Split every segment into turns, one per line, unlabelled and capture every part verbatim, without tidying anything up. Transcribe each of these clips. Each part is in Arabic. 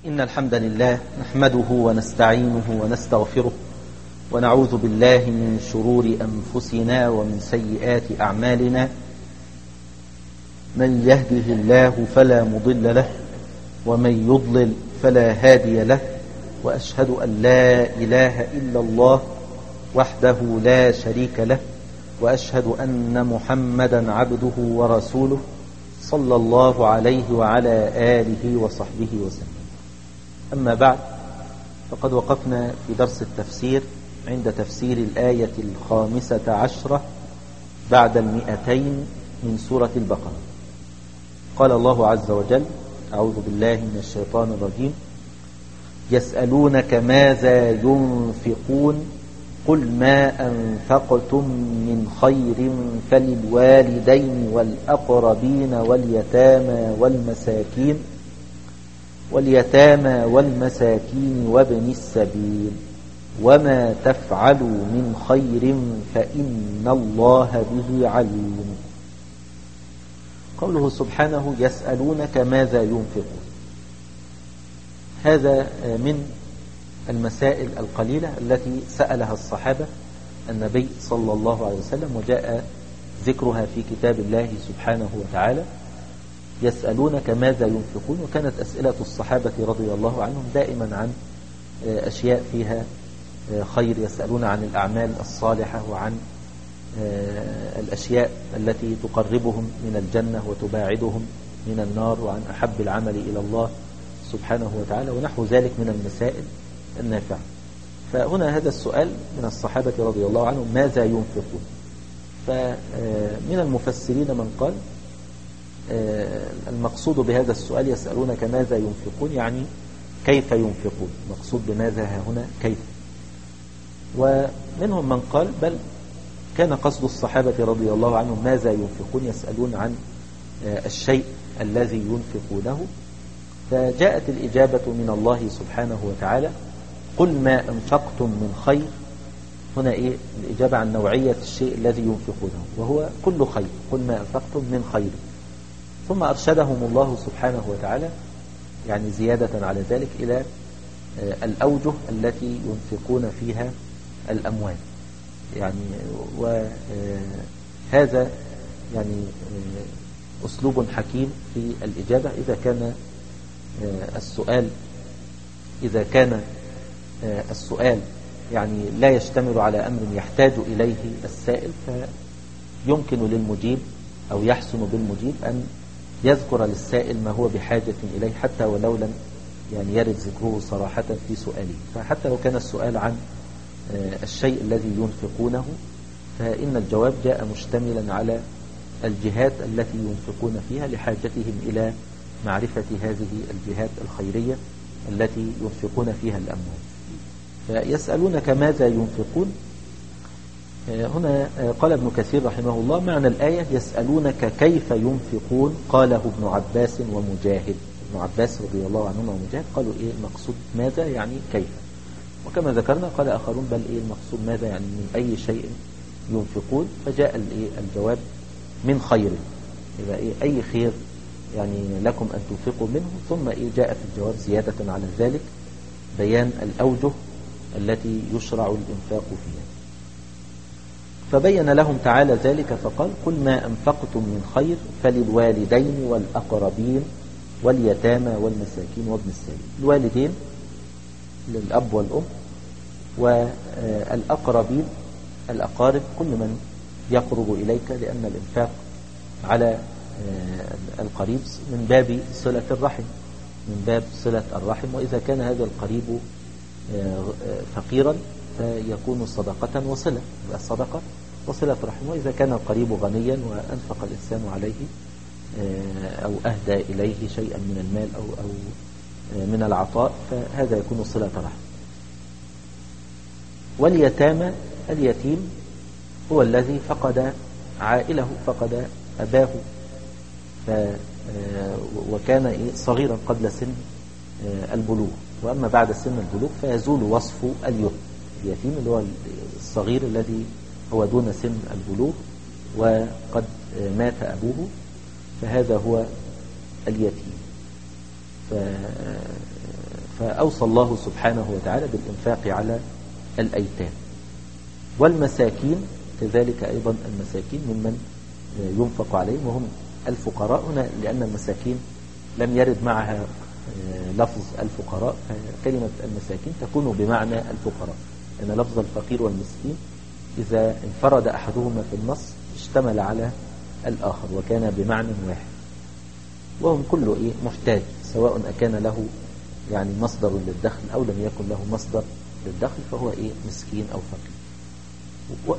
إن الحمد لله نحمده ونستعينه ونستغفره ونعوذ بالله من شرور أنفسنا ومن سيئات أعمالنا. من يهده الله فلا مضل له ومن يضلل فلا هادي له، وأشهد أن لا إله إلا الله وحده لا شريك له، وأشهد أن محمدا عبده ورسوله صلى الله عليه وعلى آله وصحبه وسلم. أما بعد، فقد وقفنا في درس التفسير عند تفسير الآية الخامسة عشرة بعد المئتين من سورة البقرة. قال الله عز وجل: أعوذ بالله من الشيطان الرجيم: يسألونك ماذا ينفقون قل ما أنفقتم من خير فللوالدين والأقربين واليتامى والمساكين واليتامى والمساكين وابن السبيل وما تفعلوا من خير فإن الله به عليم. قوله سبحانه: يسألونك ماذا ينفقون، هذا من المسائل القليلة التي سألها الصحابة النبي صلى الله عليه وسلم، وجاء ذكرها في كتاب الله سبحانه وتعالى. يسألونك ماذا ينفقون، وكانت أسئلة الصحابة رضي الله عنهم دائما عن أشياء فيها خير، يسألون عن الأعمال الصالحة وعن الأشياء التي تقربهم من الجنة وتباعدهم من النار، وعن أحب العمل إلى الله سبحانه وتعالى ونحو ذلك من المسائل النافعة. فهنا هذا السؤال من الصحابة رضي الله عنهم: ماذا ينفقون؟ فمن المفسرين من قال المقصود بهذا السؤال يسألونك ماذا ينفقون يعني كيف ينفقون، مقصود بماذا ها هنا كيف. ومنهم من قال بل كان قصد الصحابة رضي الله عنهم ماذا ينفقون، يسألون عن الشيء الذي ينفقونه. فجاءت الإجابة من الله سبحانه وتعالى: قل ما أنفقتم من خير. هنا إيه الإجابة عن نوعية الشيء الذي ينفقونه، وهو كل خير، قل ما أنفقتم من خير. ثم أرشدهم الله سبحانه وتعالى يعني زيادة على ذلك إلى الأوجه التي ينفقون فيها الأموال، يعني وهذا يعني أسلوب حكيم في الإجابة. إذا كان السؤال إذا كان السؤال يعني لا يشتمل على أمر يحتاج إليه السائل، فيمكن للمجيب أو يحسن بالمجيب أن يذكر للسائل ما هو بحاجة إليه، حتى ولو لم يعني يرد ذكره صراحة في سؤاله. فحتى لو كان السؤال عن الشيء الذي ينفقونه، فإن الجواب جاء مشتملا على الجهات التي ينفقون فيها لحاجتهم إلى معرفة هذه الجهات الخيرية التي ينفقون فيها الأموال. فيسألونك ماذا ينفقون، هنا قال ابن كثير رحمه الله: معنى الآية يسألونك كيف ينفقون قاله ابن عباس ومجاهد. ابن عباس رضي الله عنهما ومجاهد قالوا إيه المقصود ماذا يعني كيف، وكما ذكرنا قال آخرون بل إيه المقصود ماذا يعني من أي شيء ينفقون. فجاء الجواب من خير، يبقى إيه أي خير يعني لكم أن تنفقوا منه. ثم إيه جاء في الجواب زيادة على ذلك بيان الأوجه التي يشرع الإنفاق فيها. فبين لهم تعالى ذلك فقال: قل ما أنفقتم من خير فللوالدين والأقربين واليتامى والمساكين وابن السبيل. الوالدين للأب والأم، والأقربين الأقارب كل من يقرب إليك، لأن الإنفاق على القريب من باب صلة الرحم من باب صلة الرحم وإذا كان هذا القريب فقيرا فيكون صدقة وصلة، الصدقة وصلة رحم. وإذا كان القريب غنيا وأنفق الإنسان عليه أو أهدى إليه شيئا من المال أو, أو من العطاء فهذا يكون صلة رحم. واليتامى، اليتيم هو الذي فقد عائله، فقد أباه ف وكان صغيرا قبل سن البلوغ، وأما بعد سن البلوغ فيزول وصف اليتيم. اليتيم اللي هو الصغير الذي هو دون سن البلوغ وقد مات أبوه، فهذا هو اليتيم. فأوصى الله سبحانه وتعالى بالإنفاق على الأيتام والمساكين كذلك. أيضا المساكين ممن ينفق عليهم وهم الفقراء هنا، لأن المساكين لم يرد معها لفظ الفقراء، فكلمة المساكين تكون بمعنى الفقراء، لأن لفظ الفقير والمسكين إذا انفرد أحدهما في النص اشتمل على الآخر وكان بمعنى واحد، وهم كله إيه محتاج، سواء أكان له يعني مصدر للدخل أو لم يكن له مصدر للدخل فهو إيه مسكين أو فقير. و...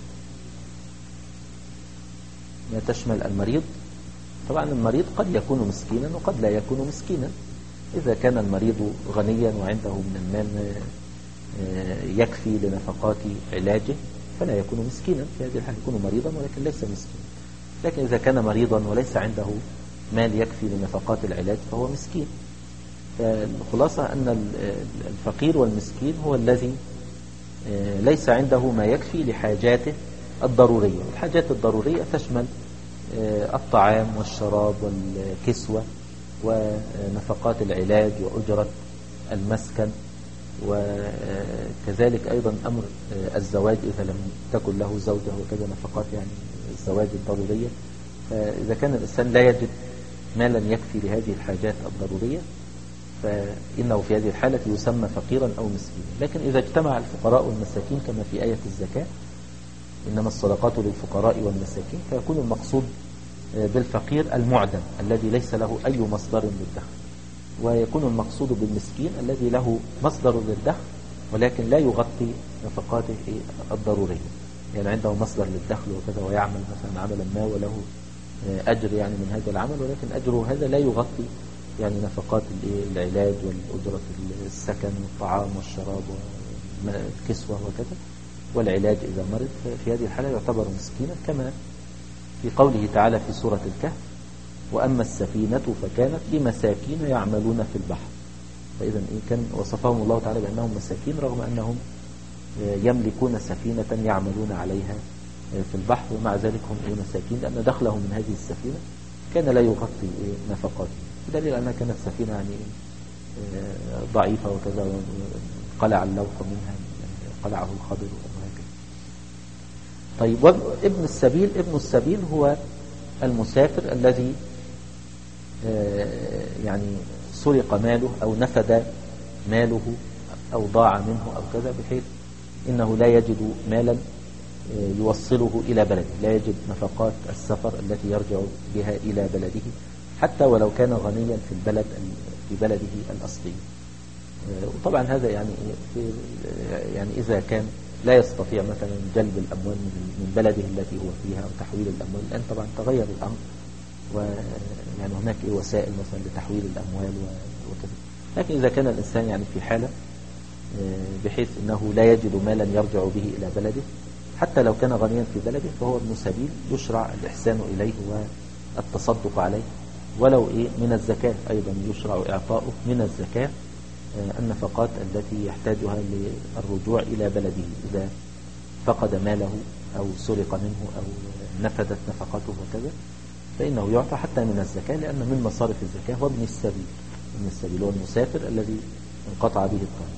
ما تشمل المريض، طبعا المريض قد يكون مسكينا وقد لا يكون مسكينا. إذا كان المريض غنيا وعنده من المال يكفي لنفقات علاجه فلا يكون مسكينا، في هذه الحالة يكون مريضا ولكن ليس مسكينا. لكن إذا كان مريضا وليس عنده مال يكفي لنفقات العلاج فهو مسكين. فالخلاصة أن الفقير والمسكين هو الذي ليس عنده ما يكفي لحاجاته الضرورية. الحاجات الضرورية تشمل الطعام والشراب والكسوة ونفقات العلاج وأجرة المسكن، وكذلك أيضا أمر الزواج إذا لم تكن له زوجة وكذا نفقات يعني الزواج الضرورية. فإذا كان الإنسان لا يجد مالا يكفي لهذه الحاجات الضرورية فإنه في هذه الحالة يسمى فقيرا أو مسكينا. لكن إذا اجتمع الفقراء والمساكين كما في آية الزكاة إنما الصدقات للفقراء والمساكين، فيكون المقصود بالفقير المعدم الذي ليس له أي مصدر للدخل، ويكون المقصود بالمسكين الذي له مصدر للدخل ولكن لا يغطي نفقاته الضرورية، يعني عنده مصدر للدخل وكذا ويعمل مثلا عملا ما وله أجر يعني من هذا العمل، ولكن أجره هذا لا يغطي يعني نفقات العلاج والأجرة السكن والطعام والشراب والكسوة وكذا والعلاج إذا مرض. في هذه الحالة يعتبر مسكينا، كما في قوله تعالى في سورة الكهف وأما السفينة فكانت لمساكين يعملون في البحر. فإذا إيه كان وصفهم الله تعالى بأنهم مساكين رغم أنهم يملكون سفينة يعملون عليها في البحر، ومع ذلك هم إيه مساكين لأن دخلهم من هذه السفينة كان لا يغطي إيه نفقاتهم، بدليل أنها كانت سفينة يعني ضعيفة وكذا قلع اللوح منها قلعه الخضر وهكذا. طيب ابن السبيل، ابن السبيل هو المسافر الذي يعني سرق ماله أو نفد ماله أو ضاع منه أو كذا، بحيث إنه لا يجد مالا يوصله إلى بلده، لا يجد نفقات السفر التي يرجع بها إلى بلده حتى ولو كان غنيا في البلد في بلده الأصلي. وطبعا هذا يعني في يعني إذا كان لا يستطيع مثلا جلب الأموال من بلده التي هو فيها أو تحويل الأموال، الآن طبعا تغير الأمر ويعني هناك وسائل مثلا لتحويل الأموال وكذا. لكن إذا كان الإنسان يعني في حالة بحيث أنه لا يجد مالا يرجع به إلى بلده حتى لو كان غنيا في بلده، فهو ابن سبيل يشرع الإحسان إليه والتصدق عليه، ولو إيه من الزكاة أيضا يشرع إعطاؤه من الزكاة النفقات التي يحتاجها للرجوع إلى بلده إذا فقد ماله أو سرق منه أو نفدت نفقته وكذا، فإنه يعطى حتى من الزكاة، لأن من مصارف الزكاة هو ابن السبيل. ابن السبيل هو المسافر الذي انقطع به الطريق.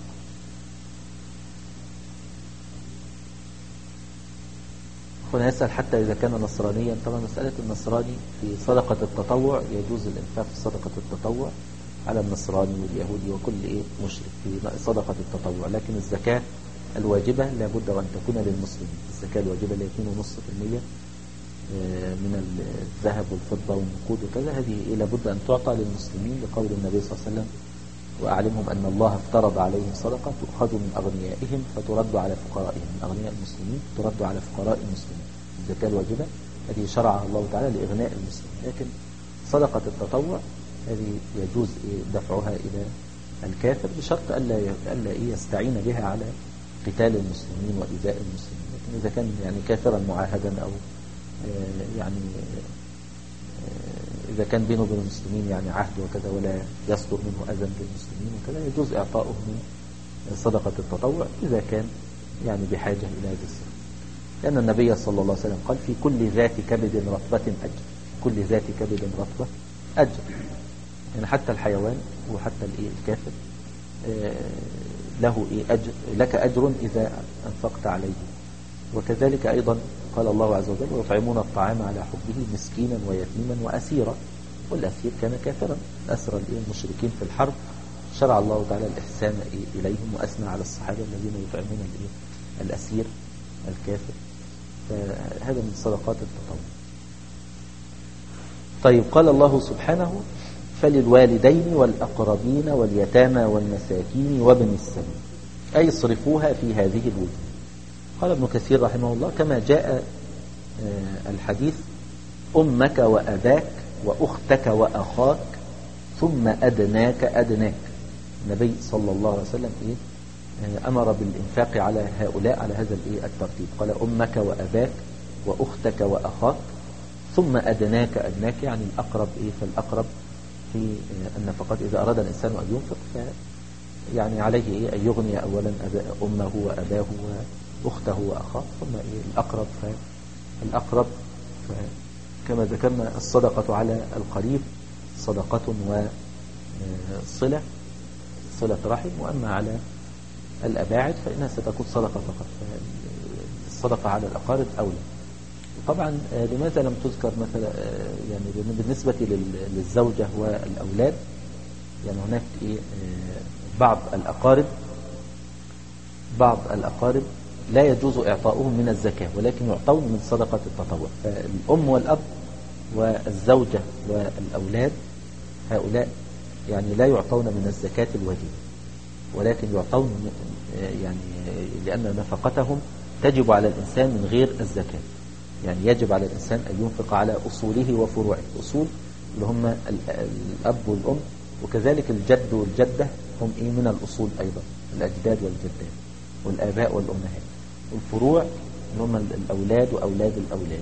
هنا يسأل حتى إذا كان نصرانيا. طبعا مسألة النصراني في صدقة التطوع يجوز الإنفاق في صدقة التطوع على النصراني واليهودي وكل إيه مشرك في صدقة التطوع، لكن الزكاة الواجبة لابد أن تكون للمسلمين. الزكاة الواجبة لا يكون نصف في المية من الذهب والفضة والنقود وكذا، هذه إيه لابد أن تعطى للمسلمين لقول النبي صلى الله عليه وسلم وأعلمهم أن الله افترض عليهم صدقة تؤخذ من أغنيائهم فترد على فقرائهم، من أغنياء المسلمين ترد على فقراء المسلمين. الزكاة الواجبة هذه شرعها الله تعالى لإغناء المسلمين، لكن صدقة التطوع هذه يجوز دفعها إلى الكافر بشرط ألا ألا يستعين بها على قتال المسلمين وإيذاء المسلمين. لكن إذا كان يعني كافرا معاهدا أو يعني إذا كان بينه وبين المسلمين يعني عهد وكذا ولا يصدر منه أذى للمسلمين وكذا، يجوز إعطاؤه من صدقة التطوع إذا كان يعني بحاجة إلى هذا السبب، لأن النبي صلى الله عليه وسلم قال في كل ذات كبد رطبة أجر، كل ذات كبد رطبة أجر. يعني حتى الحيوان وحتى الايه الكافر له إيه أجر، لك أجر إذا أنفقت عليه. وكذلك أيضا قال الله عز وجل: ويطعمون الطعام على حبه مسكينا ويتيما وأسيرا. والأسير كان كافرا، أسر المشركين في الحرب، شرع الله تعالى الإحسان إليهم وأثنى على الصحابة الذين يطعمون الأسير الكافر. فهذا من صدقات التطوع. طيب، قال الله سبحانه: فللوالدين والأقربين واليتامى والمساكين وابن السبيل، أي صرفوها في هذه الوجوه. قال ابن كثير رحمه الله: كما جاء الحديث: أمك وأباك وأختك وأخاك ثم أدناك أدناك. النبي صلى الله عليه وسلم إيه أمر بالإنفاق على هؤلاء على هذا الإيه الترتيب. قال: أمك وأباك وأختك وأخاك ثم أدناك أدناك، يعني الأقرب إيه فالأقرب في النفقات. إذا أراد الإنسان أن ينفق ف يعني عليه إيه أن يغني أولا أمه وأباه وأخته وأخاه، ثم إيه الأقرب فالأقرب. كما ذكرنا الصدقة على القريب صدقة وصلة صلة رحم، وأما على الأباعد فإنها ستكون صدقة فقط. الصدقة على الأقارب أولى. طبعا لماذا لم تذكر مثلا يعني بالنسبة للزوجة والأولاد؟ يعني هناك إيه بعض الأقارب بعض الأقارب لا يجوز إعطاؤهم من الزكاة، ولكن يعطون من صدقة التطوع. فالأم والأب والزوجة والأولاد هؤلاء يعني لا يعطون من الزكاة الواجبة، ولكن يعطون يعني لأن نفقتهم تجب على الإنسان من غير الزكاة. يعني يجب على الإنسان أن ينفق على أصوله وفروعه. أصول اللي هم الأب والأم، وكذلك الجد والجدة هم إيه من الأصول أيضا، الأجداد والجدات والآباء والأمهات. والفروع اللي هم الأولاد وأولاد الأولاد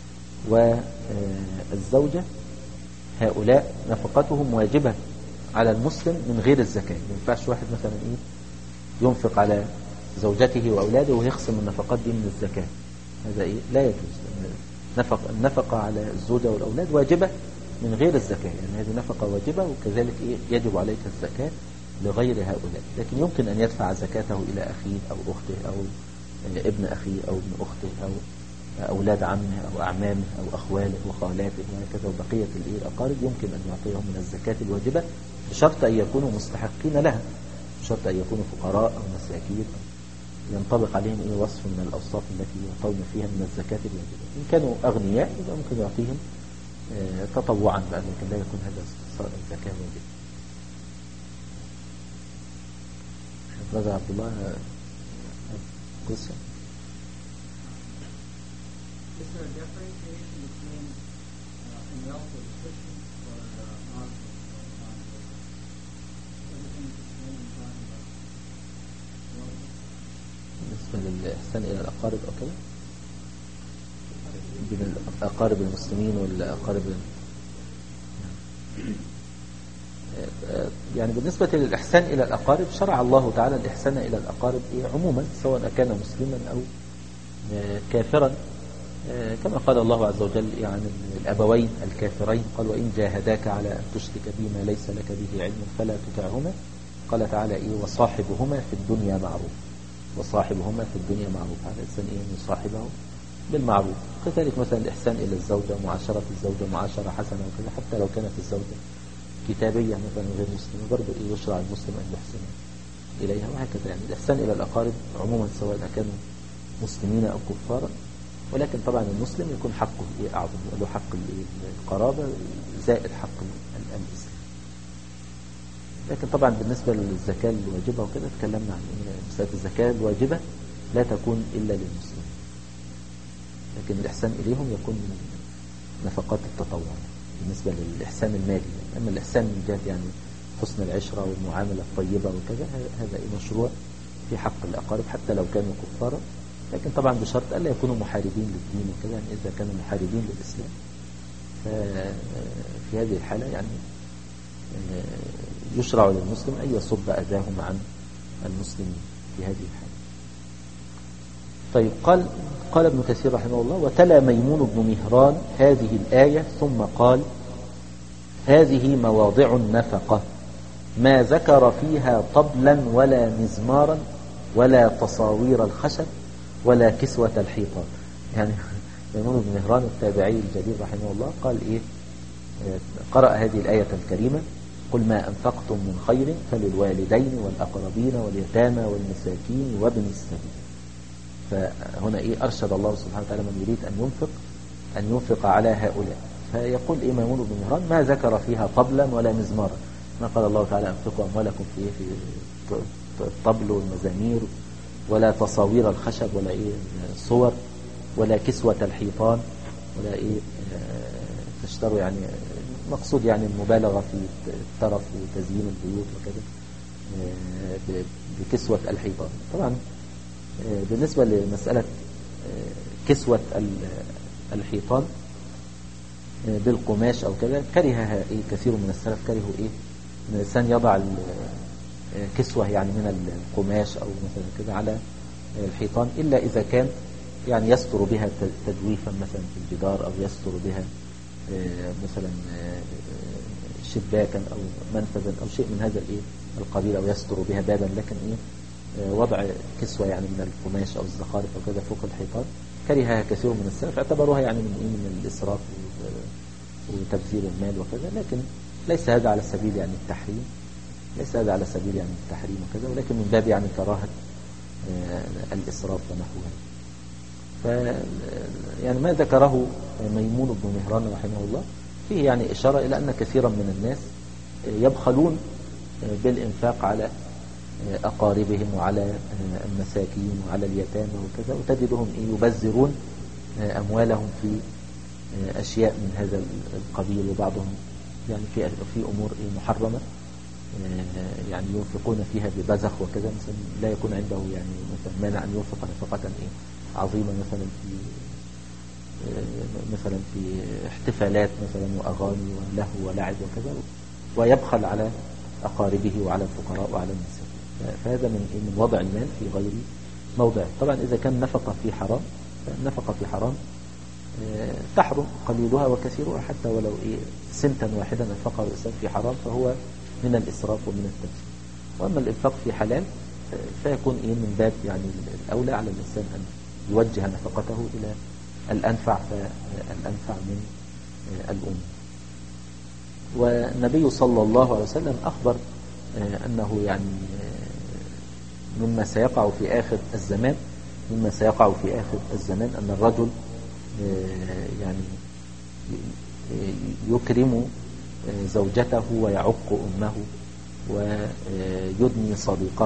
والزوجة، هؤلاء نفقتهم واجبة على المسلم من غير الزكاة. ما ينفعش واحد مثلا إيه ينفق على زوجته وأولاده ويخصم النفقات دي من الزكاة، هذا إيه لا يجوز. نفق النفقة على الزوجة والأولاد واجبة من غير الزكاة، يعني هذه نفقة واجبة، وكذلك إيه يجب عليك الزكاة لغير هؤلاء. لكن يمكن أن يدفع زكاته إلى أخيه أو أخته أو ابن أخيه أو ابن أخته أو أولاد عمه أو أعمامه أو أخواله وخالاته وهكذا، وبقية الأقارب يمكن أن يعطيهم من الزكاة الواجبة بشرط أن يكونوا مستحقين لها، بشرط أن يكونوا فقراء أو مساكين ينطبق عليهم إيه وصف من الأوصاف التي يعطون فيها من الزكاة الواجبة. إن كانوا أغنياء يبقى ممكن يعطيهم اه تطوعا بقى، لكن لا يكون هذا صار الزكاة واجبة. هذا عبد الله قصة.
Is there a differentiation between uh, in relative Christian or uh, non-Christian or non-Christian? Everything is the same in talking about relative?
بالنسبة للإحسان إلى الأقارب أو كده، بين الأقارب المسلمين والأقارب يعني بالنسبة للإحسان إلى الأقارب شرع الله تعالى الإحسان إلى الأقارب عموما، سواء كان مسلما أو كافرا، كما قال الله عز وجل يعني الأبوين الكافرين، قال: وإن جاهداك على أن تشرك بما ليس لك به علم فلا تطعهما. قال تعالى إيه وصاحبهما في الدنيا معروف، وصاحبهما في الدنيا معروف، على الإنسان إيه أن يصاحبه بالمعروف. كذلك مثلا الإحسان إلى الزوجة، معاشرة الزوجة معاشرة حسنة وكذا، حتى لو كانت الزوجة كتابية مثلا غير مسلمة برضه إيه يشرع المسلم أن يحسن إليها، وهكذا. يعني الإحسان إلى الأقارب عموما سواء كانوا مسلمين أو كفارا، ولكن طبعا المسلم يكون حقه إيه أعظم، له حق القرابة زائد حق الإسلام. لكن طبعا بالنسبة للزكاة الواجبة وكده تكلمنا عن إن مسألة الزكاة الواجبة لا تكون إلا للمسلمين، لكن الإحسان إليهم يكون من نفقات التطوع بالنسبة للإحسان المالي. أما الإحسان من جهة يعني حسن العشرة والمعاملة الطيبة وكذا، هذا مشروع في حق الأقارب حتى لو كانوا كفارا، لكن طبعا بشرط ألا يكونوا محاربين للدين وكذا. يعني إذا كانوا محاربين للإسلام ففي هذه الحالة يعني يشرع للمسلم أن يصب أذاهم عن المسلمين في هذه الحالة. طيب، قال قال ابن كثير رحمه الله: وتلا ميمون بن مهران هذه الآية ثم قال: هذه مواضع النفقة ما ذكر فيها طبلا ولا مزمارا ولا تصاوير الخشب ولا كسوة الحيطان. يعني ميمون بن مهران التابعي الجليل رحمه الله قال إيه، قرأ هذه الآية الكريمة: قل ما أنفقتم من خير فللوالدين والأقربين واليتامى والمساكين وابن السبيل. فهنا إيه، أرشد الله سبحانه وتعالى من يريد أن ينفق أن ينفق على هؤلاء. فيقول إيه ميمون بن مهران: ما ذكر فيها طبلا ولا مزمارا. ما قال الله تعالى: أنفقوا أموالكم في في الطبل والمزامير، ولا تصاوير الخشب، ولا إيه صور، ولا كسوة الحيطان، ولا إيه تشتروا. يعني مقصود يعني المبالغة في الترف وتزيين البيوت وكذا بكسوة الحيطان. طبعا بالنسبة لمسألة كسوة الحيطان بالقماش أو كذا، كرهها إيه كثير من السلف، كرهوا إيه إن الإنسان يضع كسوة يعني من القماش أو مثلا كذا على الحيطان، إلا إذا كان يعني يستر بها تجويفا مثلا في الجدار، أو يستر بها مثلا شباكا أو منفذا أو شيء من هذا الإيه القبيل، أو يستر بها بابا. لكن إيه وضع كسوة يعني من القماش أو الزخارف أو كذا فوق الحيطان كرهها كثير من السلف، اعتبروها يعني من إيه من الإسراف وتبذير المال وكذا. لكن ليس هذا على سبيل يعني التحريم، ليس هذا على سبيل يعني التحريم وكذا، ولكن من باب يعني كراهة الإسراف ونحوها. ف يعني ما ذكره ميمون بن مهران رحمه الله فيه يعني إشارة إلى أن كثيرا من الناس يبخلون بالإنفاق على أقاربهم وعلى المساكين وعلى اليتامى وكذا، وتجدهم يبذرون أموالهم في أشياء من هذا القبيل، وبعضهم يعني في في أمور محرمة يعني ينفقون فيها ببذخ وكذا. مثلا لا يكون عنده يعني مثلا مانع أن ينفق نفقة عظيمة مثلا في مثلا في احتفالات مثلا وأغاني ولهو ولعب وكذا، ويبخل على أقاربه وعلى الفقراء وعلى النساء. فهذا من من وضع المال في غير موضعه. طبعا إذا كان نفقة في حرام، النفقة في حرام تحرم قليلها وكثيرها، حتى ولو إيه سنتا واحدا أنفقه الإنسان في حرام فهو من الإسراف ومن التبذير. وأما الإنفاق في حلال فيكون إيه من باب يعني الأولى على الإنسان أن يوجه نفقته إلى الأنفع فالأنفع من الأمور. والنبي صلى الله عليه وسلم أخبر أنه يعني مما سيقع في آخر الزمان مما سيقع في آخر الزمان أن الرجل يعني يكرم زوجته ويعق أمه ويدني صديقه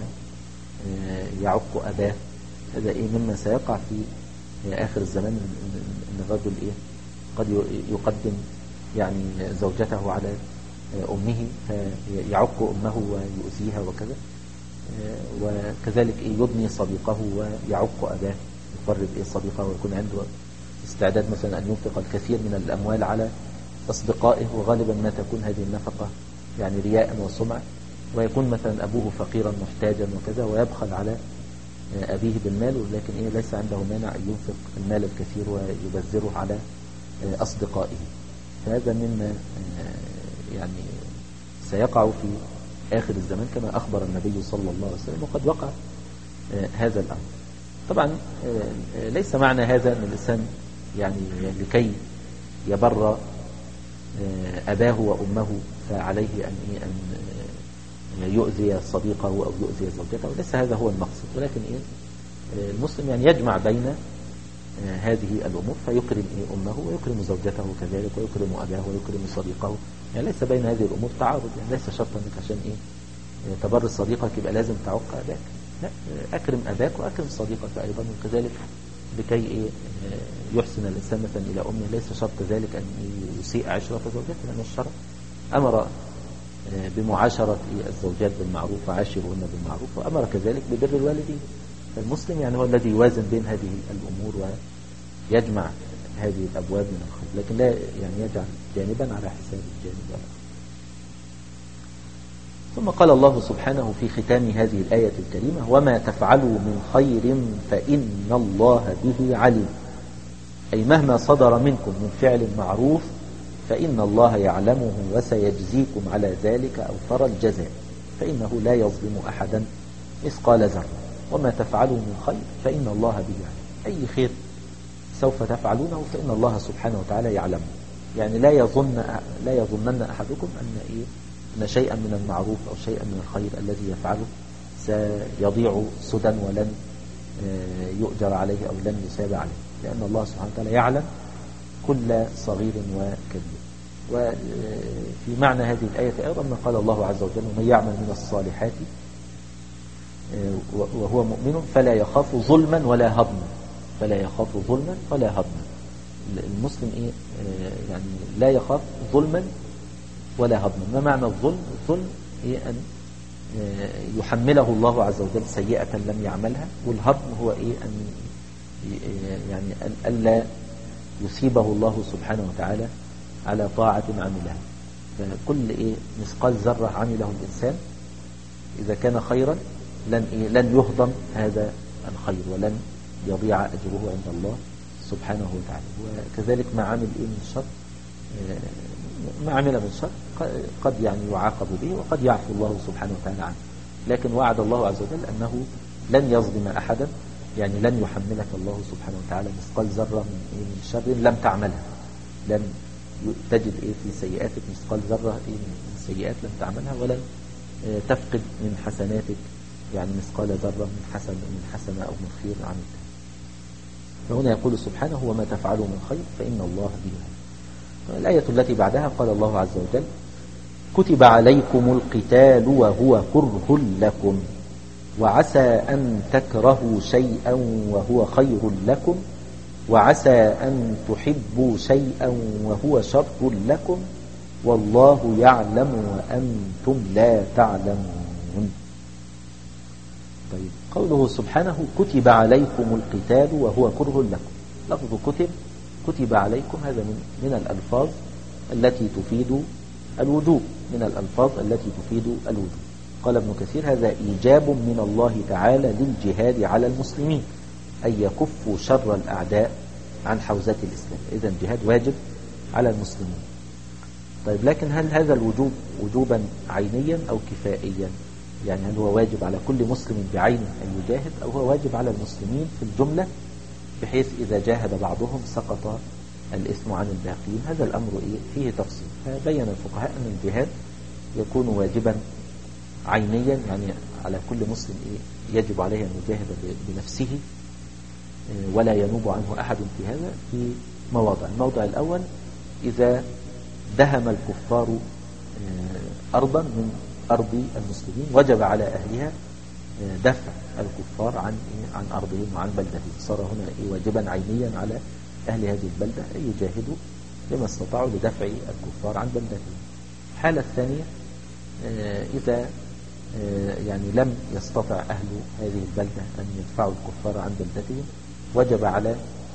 ويعق أباه. هذا إيه مما سيقع في آخر الزمان، أن الرجل إيه قد يقدم يعني زوجته على أمه فيعق أمه ويؤذيها وكذا، وكذلك إيه يدني صديقه ويعق أباه، يقرب إيه صديقه ويكون عنده استعداد مثلا أن ينفق الكثير من الأموال على أصدقائه، وغالبا ما تكون هذه النفقة يعني رياء وسمعة، ويكون مثلا أبوه فقيرا محتاجا وكذا ويبخل على أبيه بالمال، ولكن إيه ليس عنده مانع أن ينفق المال الكثير ويبذره على أصدقائه. فهذا مما يعني سيقع في آخر الزمان كما أخبر النبي صلى الله عليه وسلم، وقد وقع هذا الأمر. طبعا ليس معنى هذا أن الإنسان يعني لكي يبر أباه وأمه فعليه أن أن يؤذي صديقه أو يؤذي زوجته، وليس هذا هو المقصد. ولكن إيه المسلم يعني يجمع بين هذه الأمور، فيكرم إيه أمه ويكرم زوجته كذلك، ويكرم أباه ويكرم صديقه. يعني ليس بين هذه الأمور تعارض، يعني ليس شرطا أنك عشان إيه تبر صديقك يبقى لازم تعق أباك. لا، أكرم أباك وأكرم صديقك أيضا، وكذلك لكي إيه يحسن الإنسان مثلا إلى أمه ليس شرط ذلك أن يسيء عشرة زوجته، لأن الشرع أمر بمعاشرة الزوجات بالمعروف وعاشرهن بالمعروف، وأمر كذلك ببر الوالدين. فالمسلم يعني هو الذي يوازن بين هذه الأمور ويجمع هذه الأبواب من الخير، لكن لا يعني يجعل جانبا على حساب الجانب الآخر. ثم قال الله سبحانه في ختام هذه الآية الكريمة: وما تفعلوا من خير فإن الله به عليم. أي مهما صدر منكم من فعل معروف فإن الله يعلمه وسيجزيكم على ذلك أوفر الجزاء، فإنه لا يظلم أحدا مثقال ذرة، وما تفعلوا من خير فإن الله به عليم. أي خير سوف تفعلونه فإن الله سبحانه وتعالى يعلمه. يعني لا يظن لا يظنن أحدكم أن إيه أن شيئا من المعروف أو شيئا من الخير الذي يفعله سيضيع سدى ولن يؤجر عليه أو لن يساب عليه، لأن الله سبحانه وتعالى يعلم كل صغير وكبير. وفي معنى هذه الآية أيضا ما قال الله عز وجل: ومن يعمل من الصالحات وهو مؤمن فلا يخاف ظلما ولا هضما. فلا يخاف ظلما ولا هضما. المسلم إيه يعني لا يخاف ظلما ولا هضما. ما معنى الظلم؟ الظلم هي أن يحمله الله عز وجل سيئة لم يعملها، والهضم هو إيه أن يعني ألا يصيبه الله سبحانه وتعالى على طاعة عملها. فكل إيه مثقال ذرة عمله الإنسان إذا كان خيرا لن إيه لن يهضم هذا الخير ولن يضيع أجره عند الله سبحانه وتعالى. وكذلك ما عمل إيه من شر ما عمل من شر قد يعني يعاقب به وقد يعفو الله سبحانه وتعالى عنه، لكن وعد الله عز وجل أنه لن يظلم أحدا، يعني لن يحملك الله سبحانه وتعالى مثقال ذرة من إيه من شر لم تعملها. لن تجد إيه في سيئاتك مثقال ذرة إيه من سيئات لم تعملها، ولن تفقد من حسناتك يعني مثقال ذرة من حسن من حسنة أو من خير عملتها. فهنا يقول سبحانه: وما تفعلوا من خير فإن الله به عليم. الآية التي بعدها قال الله عز وجل: كتب عليكم القتال وهو كره لكم وعسى أن تكرهوا شيئا وهو خير لكم وعسى أن تحبوا شيئا وهو شر لكم والله يعلم وأنتم لا تعلمون. طيب، قوله سبحانه: كتب عليكم القتال وهو كره لكم. لفظ كتب كتب عليكم هذا من من الألفاظ التي تفيد الوجوب من الألفاظ التي تفيد الوجوب. قال ابن كثير: هذا إيجاب من الله تعالى للجهاد على المسلمين أن يكفوا شر الأعداء عن حوزة الإسلام. إذن الجهاد واجب على المسلمين. طيب، لكن هل هذا الوجوب وجوبا عينيا أو كفائيا؟ يعني هل هو واجب على كل مسلم بعينه أن يجاهد، أو هو واجب على المسلمين في الجملة بحيث إذا جاهد بعضهم سقط الإثم عن الباقين؟ هذا الأمر إيه فيه تفصيل. فبين الفقهاء أن الجهاد يكون واجبا عينيا، يعني على كل مسلم إيه يجب عليه أن يجاهد بنفسه ولا ينوب عنه أحد في هذا في مواضع. الموضع الأول: إذا دهم الكفار أرضا من أرض المسلمين وجب على أهلها دفع الكفار عن عن أرضهم وعن بلدهم. صار هنا إيه واجبا عينيا على أهل هذه البلدة أن يجاهدوا بما استطاعوا لدفع الكفار عن بلدتهم. الحالة الثانية: إذا يعني لم يستطع أهل هذه البلدة أن يدفعوا الكفار عن بلدتهم وجب على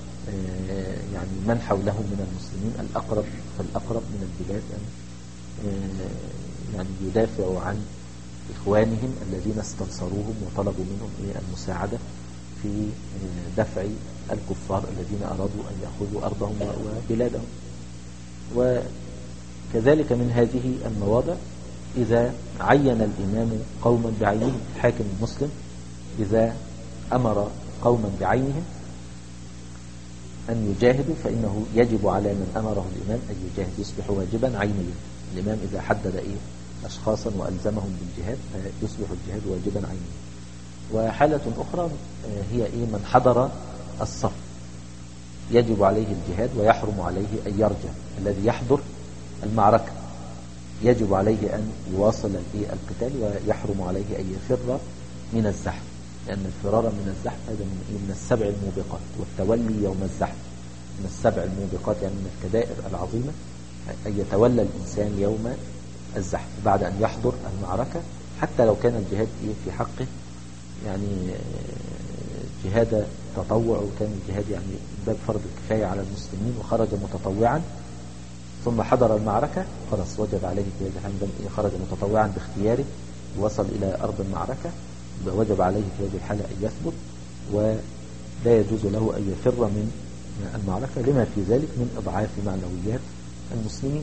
يعني من حولهم من المسلمين الأقرب فالأقرب من البلاد أن يعني يدافعوا عن إخوانهم الذين استنصروهم وطلبوا منهم المساعدة في دفع الكفار الذين أرادوا أن يأخذوا أرضهم وبلادهم. وكذلك من هذه المواضع: إذا عين الإمام قوما بعينهم، الحاكم المسلم إذا أمر قوما بعينهم أن يجاهدوا فإنه يجب على من أمره الإمام أن يجاهد، يصبح واجبا عينيا. الإمام إذا حدد إيه أشخاصا وألزمهم بالجهاد فيصبح الجهاد واجبا عينيا. وحالة أخرى هي إيه من حضر الصف يجب عليه الجهاد ويحرم عليه أن يرجع. الذي يحضر المعركة يجب عليه أن يواصل القتال ويحرم عليه أن يفر من الزحف، لأن الفرار من الزحف هذا من, من السبع الموبقات، والتولي يوم الزحف من السبع الموبقات، يعني من الكبائر العظيمة أن يتولى الإنسان يوم الزحف بعد أن يحضر المعركة، حتى لو كان الجهاد في حقه يعني جهاد تطوع، وكان الجهاد يعني باب فرض الكفاية على المسلمين وخرج متطوعا ثم حضر المعركة، خلاص وجب عليه في هذا الحال. خرج متطوعا باختياره ووصل إلى أرض المعركة وجب عليه في هذه الحالة أن يثبت، ولا يجوز له أن يفر من المعركة لما في ذلك من إضعاف معنويات المسلمين،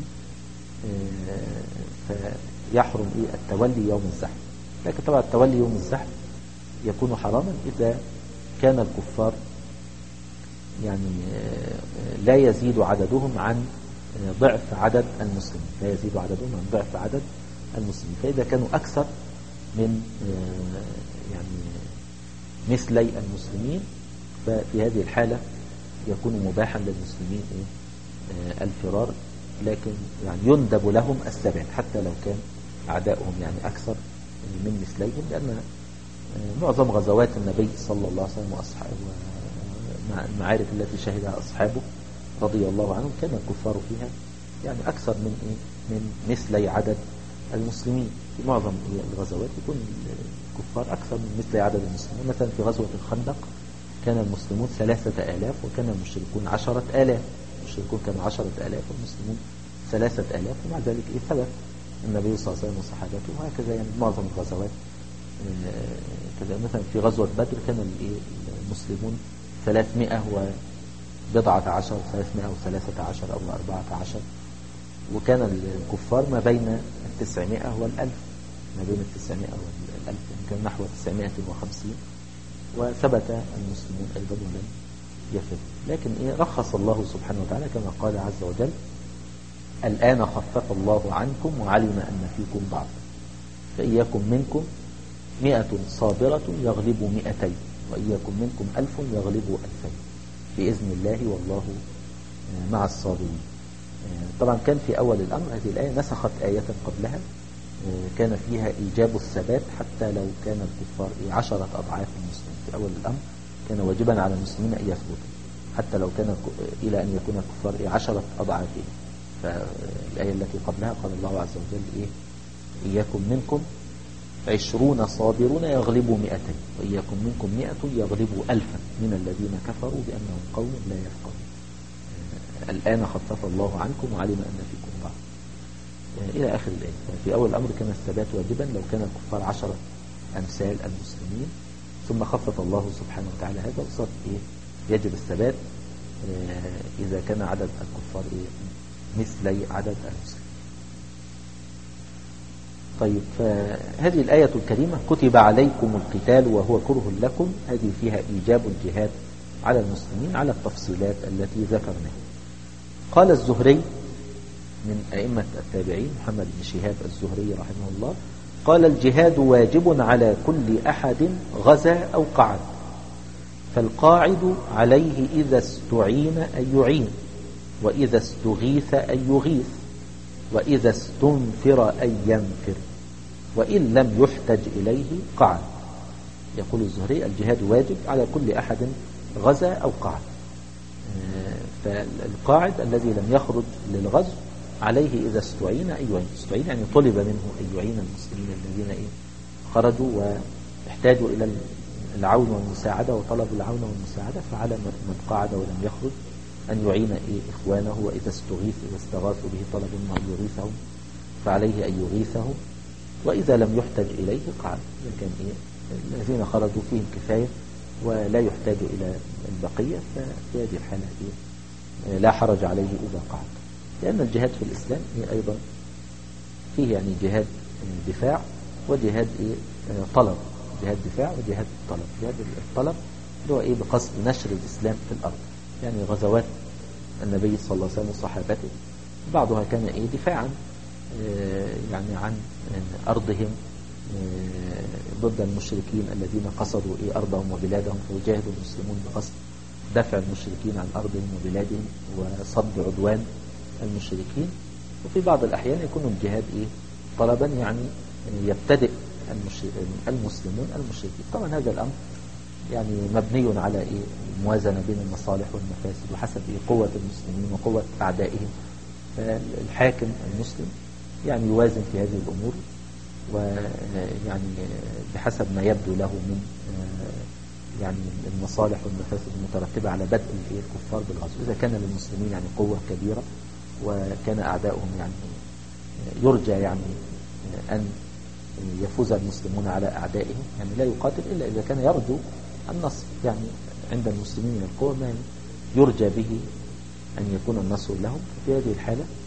فيحرم إيه التولي يوم الزحف. لكن طبعا التولي يوم الزحف يكون حراما إذا كان الكفار يعني لا يزيد عددهم عن ضعف عدد المسلمين، لا يزيد عددهم عن ضعف عدد المسلمين. فإذا كانوا أكثر من يعني مثلي المسلمين ففي هذه الحالة يكون مباحا للمسلمين الفرار، لكن يعني يندب لهم الثبات حتى لو كان أعداؤهم يعني أكثر من مثليهم، لأن معظم غزوات النبي صلى الله عليه وسلم وأصحابه المعارك التي شهدها أصحابه رضي الله عنهم كان الكفار فيها يعني أكثر من إيه؟ من مثلي عدد المسلمين. في معظم الغزوات يكون الكفار أكثر من مثلي عدد المسلمين. مثلا في غزوة الخندق كان المسلمون ثلاثة آلاف وكان المشركون عشرة آلاف، المشركون كانوا عشرة آلاف والمسلمون ثلاثة آلاف، ومع ذلك إيه ثبت النبي صلى الله عليه وسلم وصحابته. وهكذا يعني معظم الغزوات كذا. مثلا في غزوة بدر كان المسلمون ثلاثمائة وبضعة عشر، ثلاثمائة وثلاثة عشر أو أربعة عشر، وكان الكفار ما بين التسعمائة والألف، ما بين التسعمائة والألف كان نحو تسعمائة وخمسين، وثبت المسلمون أيضا ولم يفر. لكن إيه رخص الله سبحانه وتعالى كما قال عز وجل: الآن خفف الله عنكم وعلم أن فيكم ضعفا فإن يكن منكم مئة صابرة يغلبوا مئتين وإن يكن منكم ألف يغلبوا ألفين بإذن الله والله مع الصابرين. طبعا كان في أول الأمر هذه الآية نسخت آية قبلها كان فيها إيجاب الثبات حتى لو كان الكفار عشرة أضعاف المسلمين. في أول الأمر كان واجبا على المسلمين أن يثبتوا حتى لو كان إلى أن يكون الكفار عشرة أضعافهم. فالآية التي قبلها قال الله عز وجل إيه: إن يكن منكم عشرون صابرون يغلبوا مئتين وإن يكن منكم مئة يغلبوا ألفا من الذين كفروا بأنهم قوم لا يفقهون. الآن خفف الله عنكم وعلم أن فيكم ضعف إلى آخر الآية. في أول الأمر كان الثبات واجبا لو كان الكفار عشرة أمثال المسلمين، ثم خفف الله سبحانه وتعالى هذا وصار إيه يجب الثبات إذا كان عدد الكفار إيه مثلي عدد المسلمين. طيب، فهذه الآية الكريمة كتب عليكم القتال وهو كره لكم، هذه فيها إيجاب الجهاد على المسلمين على التفصيلات التي ذكرناها. قال الزهري من أئمة التابعين محمد بن شهاب الزهري رحمه الله قال: الجهاد واجب على كل أحد غزا أو قعد، فالقاعد عليه إذا استعين أن يعين، وإذا استغيث أن يغيث، وإذا استنفر أن ينفر، وإن لم يحتج إليه قعد. يقول الزهري: الجهاد واجب على كل أحد غزا أو قعد. فالقاعد الذي لم يخرج للغزو عليه إذا استعين أن يعين، استعين يعني طلب منه أن يعين المسلمين الذين إيه خرجوا واحتاجوا إلى العون والمساعدة وطلبوا العون والمساعدة، فعلى من قاعد ولم يخرج أن يعين إيه إخوانه. وإذا استغيث إذا استغاثوا به طلب منه أن يغيثهم فعليه أن يغيثهم، وإذا لم يحتج إليه قعد. لكن إيه الذين خرجوا فيهم كفاية ولا يحتاج إلى البقية، ففي هذه الحالة إيه لا حرج عليه إذا قعد. لأن الجهاد في الإسلام هي أيضا فيه يعني جهاد دفاع وجهاد إيه طلب، جهاد دفاع وجهاد طلب. جهاد الطلب اللي هو إيه بقصد نشر الإسلام في الأرض، يعني غزوات النبي صلى الله عليه وسلم وصحابته بعضها كان إيه دفاعا يعني عن أرضهم ضد المشركين الذين قصدوا إيه أرضهم وبلادهم، فيجاهد المسلمون بقصد دفع المشركين عن أرضهم وبلادهم وصد عدوان المشركين. وفي بعض الأحيان يكون الجهاد إيه طلبا، يعني يبتدئ المسلمون المشركين. طبعا هذا الأمر يعني مبني على إيه موازنة بين المصالح والمفاسد وحسب إيه قوة المسلمين وقوة أعدائهم. فالحاكم المسلم يعني يوازن في هذه الأمور، ويعني بحسب ما يبدو له من يعني المصالح والمفاسد المترتبة على بدء الكفار بالغزو. إذا كان للمسلمين يعني قوة كبيرة وكان أعداؤهم يعني يرجى يعني أن يفوز المسلمون على أعدائهم، يعني لا يقاتل إلا إذا كان يرجو النصر. يعني عند المسلمين من القوة ما يرجى به أن يكون النصر لهم، في هذه الحالة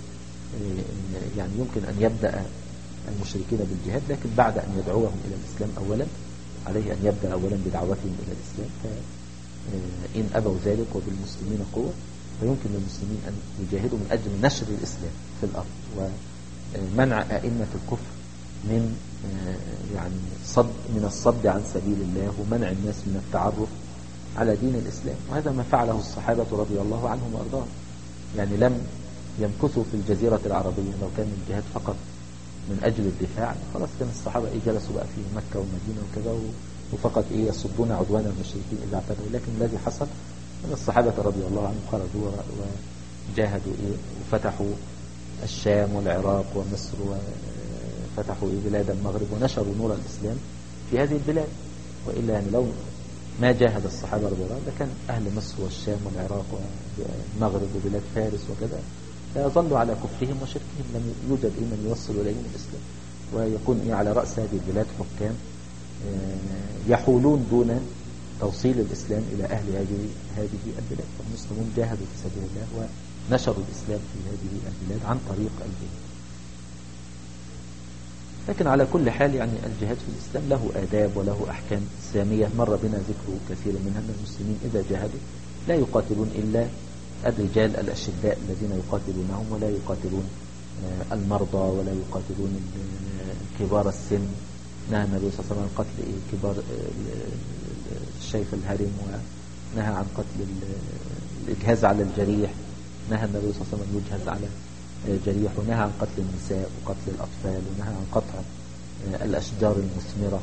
يعني يمكن أن يبدأ المشركين بالجهاد، لكن بعد أن يدعوهم إلى الإسلام أولا عليه أن يبدأ أولا بدعوتهم إلى الإسلام. فإن أبوا ذلك وبالمسلمين قوة فيمكن للمسلمين أن يجاهدوا من أجل نشر الإسلام في الأرض ومنع أئمة الكفر من يعني صد من الصد عن سبيل الله ومنع الناس من التعرف على دين الإسلام. وهذا ما فعله الصحابة رضي الله عنهم وأرضاهم. يعني لم يمكثوا في الجزيرة العربية. لو كان الجهاد فقط من أجل الدفاع خلاص كان الصحابة إيه جلسوا بقى في مكة ومدينة وكذا وفقط إيه يصدون عدوان المشركين إذا اعتدوا. لكن الذي حصل أن الصحابة رضي الله عنهم خرجوا وجاهدوا إيه وفتحوا الشام والعراق ومصر وفتحوا إيه بلاد المغرب ونشروا نور الإسلام في هذه البلاد. وإلا يعني لو ما جاهد الصحابة رضي الله عنهم لكان أهل مصر والشام والعراق والمغرب وبلاد فارس وكذا يظلوا على كفرهم وشركهم، لم يوجد إيه من يوصل إليهم الإسلام. ويكون إيه على رأس هذه البلاد حكام يحولون دون توصيل الإسلام إلى أهل هذه هذه البلاد. فالمسلمون جاهدوا في سبيل الله ونشروا الإسلام في هذه البلاد عن طريق الجهاد. لكن على كل حال يعني الجهاد في الإسلام له آداب وله أحكام سامية مر بنا ذكر كثير منها. أن المسلمين إذا جاهدوا لا يقاتلون إلا الرجال الأشداء الذين يقاتلونهم، ولا يقاتلون المرضى ولا يقاتلون كبار السن. نهى النبي صلى الله عليه وسلم عن قتل كبار الشيخ الهرم، ونهى عن قتل الإجهاز على الجريح. نهى النبي صلى الله عليه وسلم يجهز على جريح، ونهى عن قتل النساء وقتل الأطفال، ونهى عن قطع الأشجار المثمرة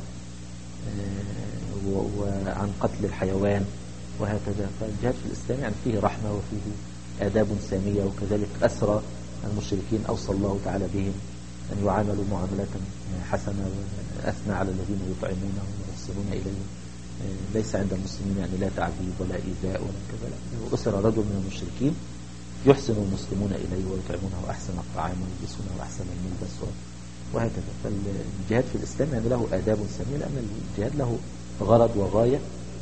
وعن قتل الحيوان وهكذا. فالجهاد في الإسلام يعني فيه رحمة وفيه آداب سامية. وكذلك أسرى المشركين أوصى الله تعالى بهم أن يعاملوا معاملة حسنة، وأثنى على الذين يطعمونهم ويحسنون إليهم. ليس عند المسلمين يعني لا تعذيب ولا إيذاء ولا كذا، لا. أسر رجل من المشركين يحسن المسلمون إليه ويطعمونه أحسن الطعام ويلبسونه أحسن الملبس وهكذا. فالجهاد في الإسلام يعني له آداب سامية، لأن الجهاد له غرض وغاية،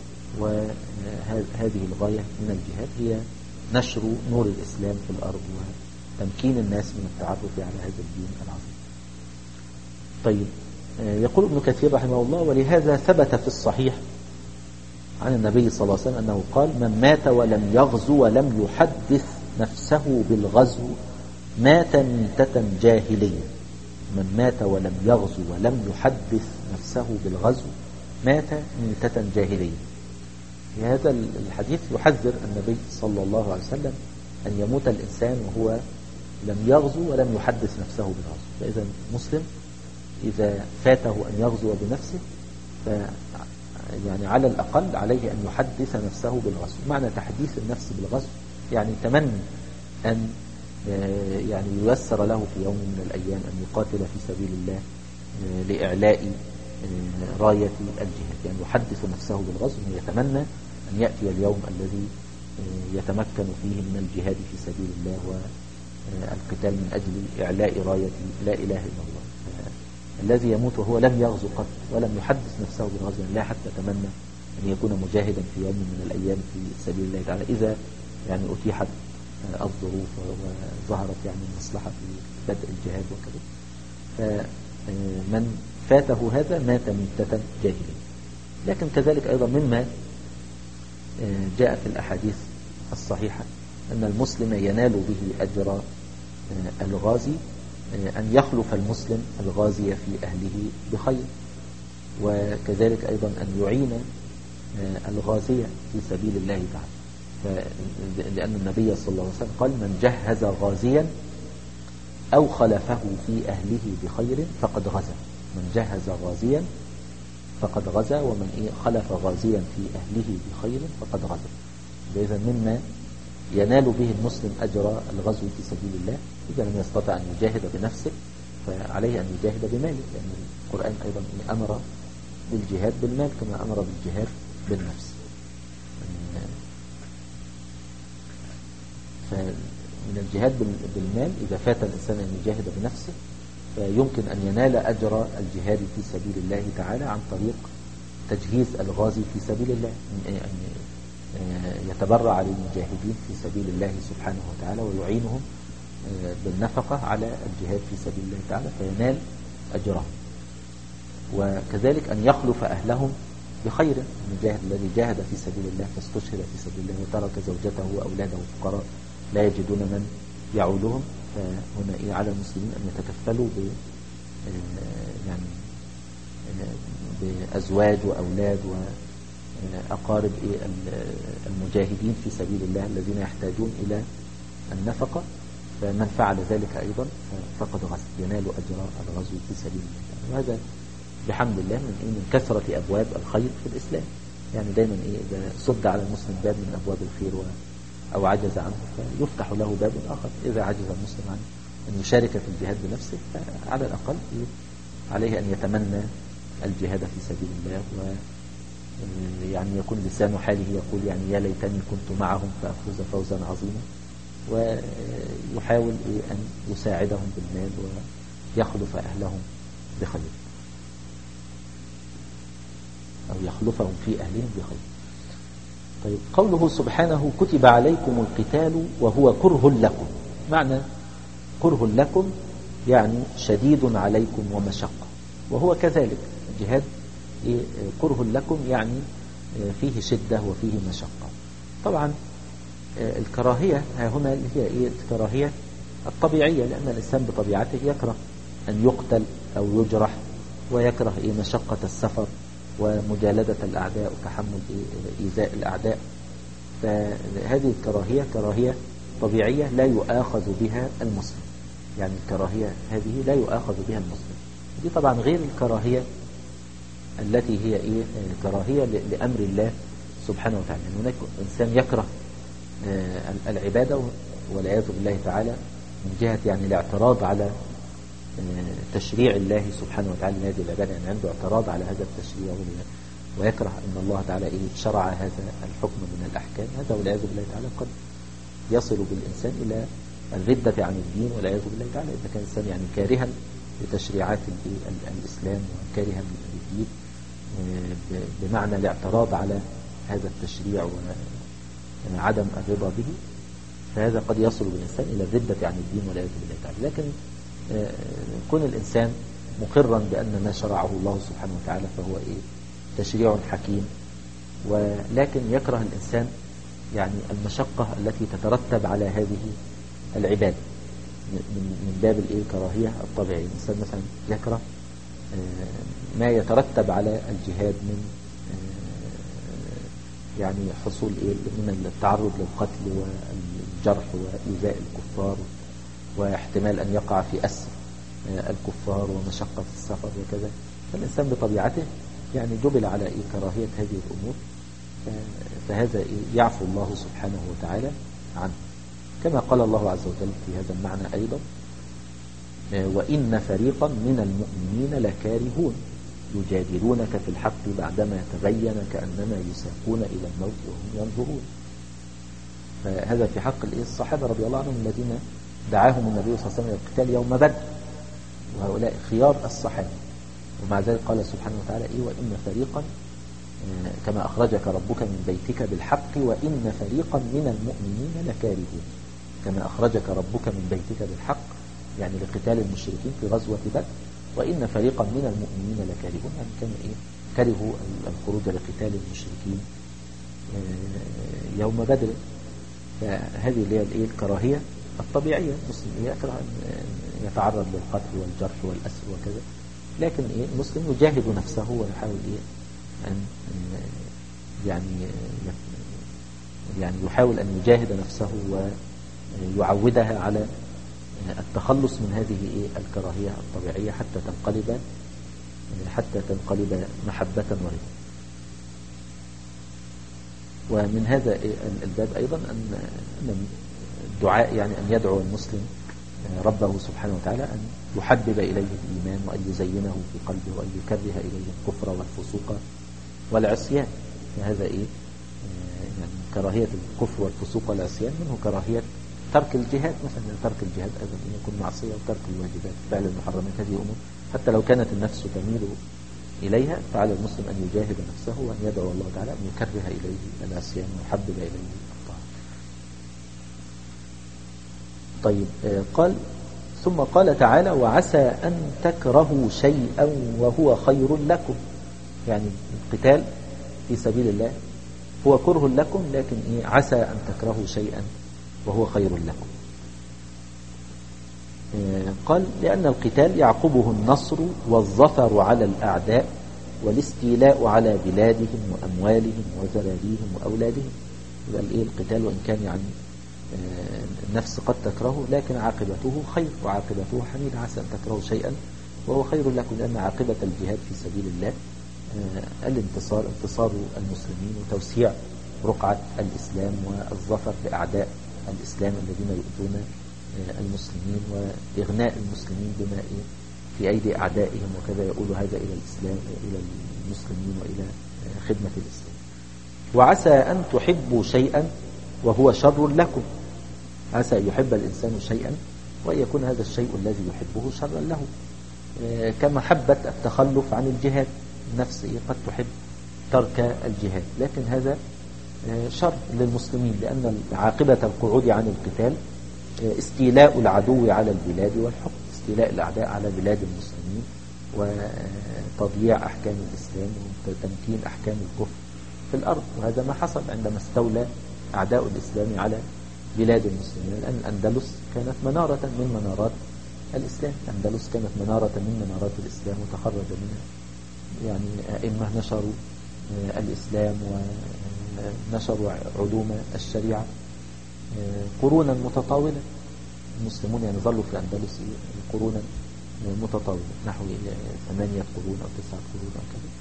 وهذه الغاية من الجهاد هي نشر نور الإسلام في الأرض وتمكين الناس من التعرف على هذا الدين العظيم. طيب، يقول ابن كثير رحمه الله: ولهذا ثبت في الصحيح عن النبي صلى الله عليه وسلم أنه قال: من مات ولم يغزو ولم يحدث نفسه بالغزو مات ميتة جاهلية. من مات ولم يغزو ولم يحدث نفسه بالغزو مات ميتة جاهلية. في هذا الحديث يحذر النبي صلى الله عليه وسلم أن يموت الإنسان وهو لم يغزو ولم يحدث نفسه بالغزو. فإذا المسلم إذا فاته أن يغزو بنفسه ف يعني على الأقل عليه أن يحدث نفسه بالغزو. معنى تحديث النفس بالغزو يعني تمني أن يعني ييسر له في يوم من الأيام أن يقاتل في سبيل الله لإعلاء راية الجهاد. يعني يحدث نفسه بالغزو، يتمنى أن يأتي اليوم الذي يتمكن فيه من الجهاد في سبيل الله والقتال من أجل إعلاء راية لا إله إلا الله. الذي يموت وهو لم يغزو قط ولم يحدث نفسه بالغزو لا حتى تمنى أن يكون مجاهدا في يوم من الأيام في سبيل الله تعالى إذا يعني أتيحت الظروف وظهرت يعني المصلحة في بدء الجهاد وكذا. فمن فاته هذا مات ميتة جاهلية. لكن كذلك أيضا مما جاء في الأحاديث الصحيحة أن المسلم ينال به أجر الغازي أن يخلف المسلم الغازي في أهله بخير، وكذلك أيضا أن يعين الغازية في سبيل الله تعالى. لأن النبي صلى الله عليه وسلم قال: من جهز غازيا أو خلفه في أهله بخير فقد غزا. من جهز غازيا فقد غزا، ومن إيه خلف غازيا في أهله بخير فقد غزا. إذا مما ينال به المسلم أجر الغزو في سبيل الله إذا لم يستطع أن يجاهد بنفسه فعليه أن يجاهد بماله، لأن القرآن أيضا أمر بالجهاد بالمال كما أمر بالجهاد بالنفس. فمن الجهاد بالمال إذا فات الإنسان أن يجاهد بنفسه فيمكن أن ينال أجر الجهاد في سبيل الله تعالى عن طريق تجهيز الغازي في سبيل الله، أن يتبرع للمجاهدين في سبيل الله سبحانه وتعالى ويعينهم بالنفقة على الجهاد في سبيل الله تعالى فينال أجرهم. وكذلك أن يخلف أهلهم بخير. المجاهد الذي جاهد في سبيل الله فاستشهد في سبيل الله وترك زوجته وأولاده فقراء لا يجدون من يعولهم، فهنا إيه على المسلمين أن يتكفلوا ب يعني بأزواج وأولاد وأقارب إيه المجاهدين في سبيل الله الذين يحتاجون إلى النفقة. فمن فعل ذلك أيضا فقد ينال أجر الغزو في سبيل الله. وهذا بحمد الله من إيه من كثرة أبواب الخير في الإسلام. يعني دايما إيه إذا صد على المسلم باب من أبواب الخير و أو عجز عنه فيفتح له باب آخر. إذا عجز المسلم عن أن يشارك في الجهاد بنفسه فعلى الأقل عليه أن يتمنى الجهاد في سبيل الله، ويعني يكون لسان حاله يقول يعني يا ليتني كنت معهم فأفوز فوزا عظيما، ويحاول أن يساعدهم بالمال ويخلف أهلهم بخير أو يخلفهم في أهلهم بخير. طيب قوله سبحانه كتب عليكم القتال وهو كره لكم. معنى كره لكم يعني شديد عليكم ومشقة، وهو كذلك الجهاد كره لكم يعني فيه شدة وفيه مشقة. طبعا الكراهية هنا اللي هي إيه الكراهية الطبيعية، لأن الإنسان بطبيعته يكره أن يقتل أو يجرح، ويكره إيه مشقة السفر ومجالدة الأعداء وتحمل إيذاء الأعداء. فهذه الكراهية كراهية طبيعية لا يؤاخذ بها المسلم. يعني الكراهية هذه لا يؤاخذ بها المسلم. دي طبعا غير الكراهية التي هي إيه كراهية لأمر الله سبحانه وتعالى. يعني هناك إنسان يكره العبادة والعياذ بالله تعالى من جهة يعني الاعتراض على تشريع الله سبحانه وتعالى لهذه العبادة، يعني عنده اعتراض على هذا التشريع ويكره أن الله تعالى إيه شرع هذا الحكم من الأحكام. هذا والعياذ بالله تعالى قد يصل بالإنسان إلى الردة عن الدين والعياذ بالله تعالى إذا كان الإنسان يعني كارها لتشريعات الإسلام وكارها للدين بمعنى الاعتراض على هذا التشريع وعدم الرضا به، فهذا قد يصل بالإنسان إلى الردة عن الدين والعياذ بالله تعالى. لكن كون الإنسان مقرا بأن ما شرعه الله سبحانه وتعالى فهو إيه تشريع حكيم، ولكن يكره الإنسان يعني المشقة التي تترتب على هذه العبادة من باب الإيه الكراهية الطبيعية. الإنسان مثلا يكره ما يترتب على الجهاد من يعني حصول إيه من التعرض للقتل والجرح وإيذاء الكفار واحتمال أن يقع في أسر الكفار ومشقة السفر وكذا. فالإنسان بطبيعته يعني جبل على إيه كراهية هذه الأمور، فهذا إيه يعفو الله سبحانه وتعالى عنه، كما قال الله عز وجل في هذا المعنى أيضا وإن فريقا من المؤمنين لكارهون يجادلونك في الحق بعدما تبين كأنما يساقون إلى الموت وهم ينظرون. فهذا في حق الصحابة رضي الله عنهم الذين دعاهم النبي صلى الله عليه وسلم إلى القتال يوم بدر، وهؤلاء خيار الصحابة. ومع ذلك قال سبحانه وتعالى إيه وإن فريقا كما أخرجك ربك من بيتك بالحق وإن فريقا من المؤمنين لكارهون. كما أخرجك ربك من بيتك بالحق يعني لقتال المشركين في غزوة بدر، وإن فريقا من المؤمنين لكارهون يعني كانوا إيه كرهوا الخروج لقتال المشركين يوم بدر. فهذه اللي هي الإيه الكراهية الطبيعية. المسلم يكره أن يتعرض للقتل والجرح والأسر وكذا، لكن إيه المسلم يجاهد نفسه ويحاول إيه أن يعني يعني يحاول أن يجاهد نفسه ويعودها على التخلص من هذه إيه الكراهية الطبيعية حتى تنقلب حتى تنقلب محبة ورضا. ومن هذا الباب أيضا أن الدعاء يعني أن يدعو المسلم ربه سبحانه وتعالى أن يحبب إليه الإيمان وأن يزينه في قلبه وأن يكره إليه الكفر والفسوق والعصيان. هذا إيه يعني كراهية الكفر والفسوق والعصيان منه كراهية ترك الجهاد مثلا. ترك الجهاد أيضا يكون معصية، وترك الواجبات فعل المحرمات هذه أمور حتى لو كانت النفس تميل إليها فعلى المسلم أن يجاهد نفسه وأن يدعو الله تعالى أن يكره إليه العصيان ويحبب إليه الطاعة. طيب قال ثم قال تعالى وعسى أن تكرهوا شيئا وهو خير لكم. يعني القتال في سبيل الله هو كره لكم، لكن إيه عسى أن تكرهوا شيئا وهو خير لكم. قال لأن القتال يعقبه النصر والظفر على الأعداء والاستيلاء على بلادهم وأموالهم وذراريهم وأولادهم. يبقى الإيه القتال وإن كان يعني النفس قد تكرهه لكن عاقبته خير وعاقبته حميد. عسى أن تكرهوا شيئا وهو خير لكم، لأن عاقبة الجهاد في سبيل الله الانتصار انتصار المسلمين وتوسيع رقعة الإسلام والظفر بأعداء الإسلام الذين يؤذون المسلمين وإغناء المسلمين بما في أيدي أعدائهم، وكذا يقول هذا إلى الإسلام إلى المسلمين وإلى خدمة الإسلام. وعسى أن تحبوا شيئا وهو شر لكم. عسى يحب الإنسان شيئا وأن يكون هذا الشيء الذي يحبه شرا له، كمحبة التخلف عن الجهاد. النفس قد تحب ترك الجهاد، لكن هذا شر للمسلمين، لأن عاقبة القعود عن القتال استيلاء العدو على البلاد والحكم، استيلاء الأعداء على بلاد المسلمين وتضييع أحكام الإسلام وتمكين أحكام الكفر في الأرض. وهذا ما حصل عندما استولى أعداء الإسلام على بلاد المسلمين. لأن الأندلس كانت منارة من منارات الإسلام. الأندلس كانت منارة من منارات الإسلام وتخرج منها يعني أئمة نشروا الإسلام ونشروا علوم الشريعة قرونا متطاولة. المسلمون يعني ظلوا في الأندلس قرونا متطاولة نحو ثمانية قرون أو تسعة قرون أو كذا،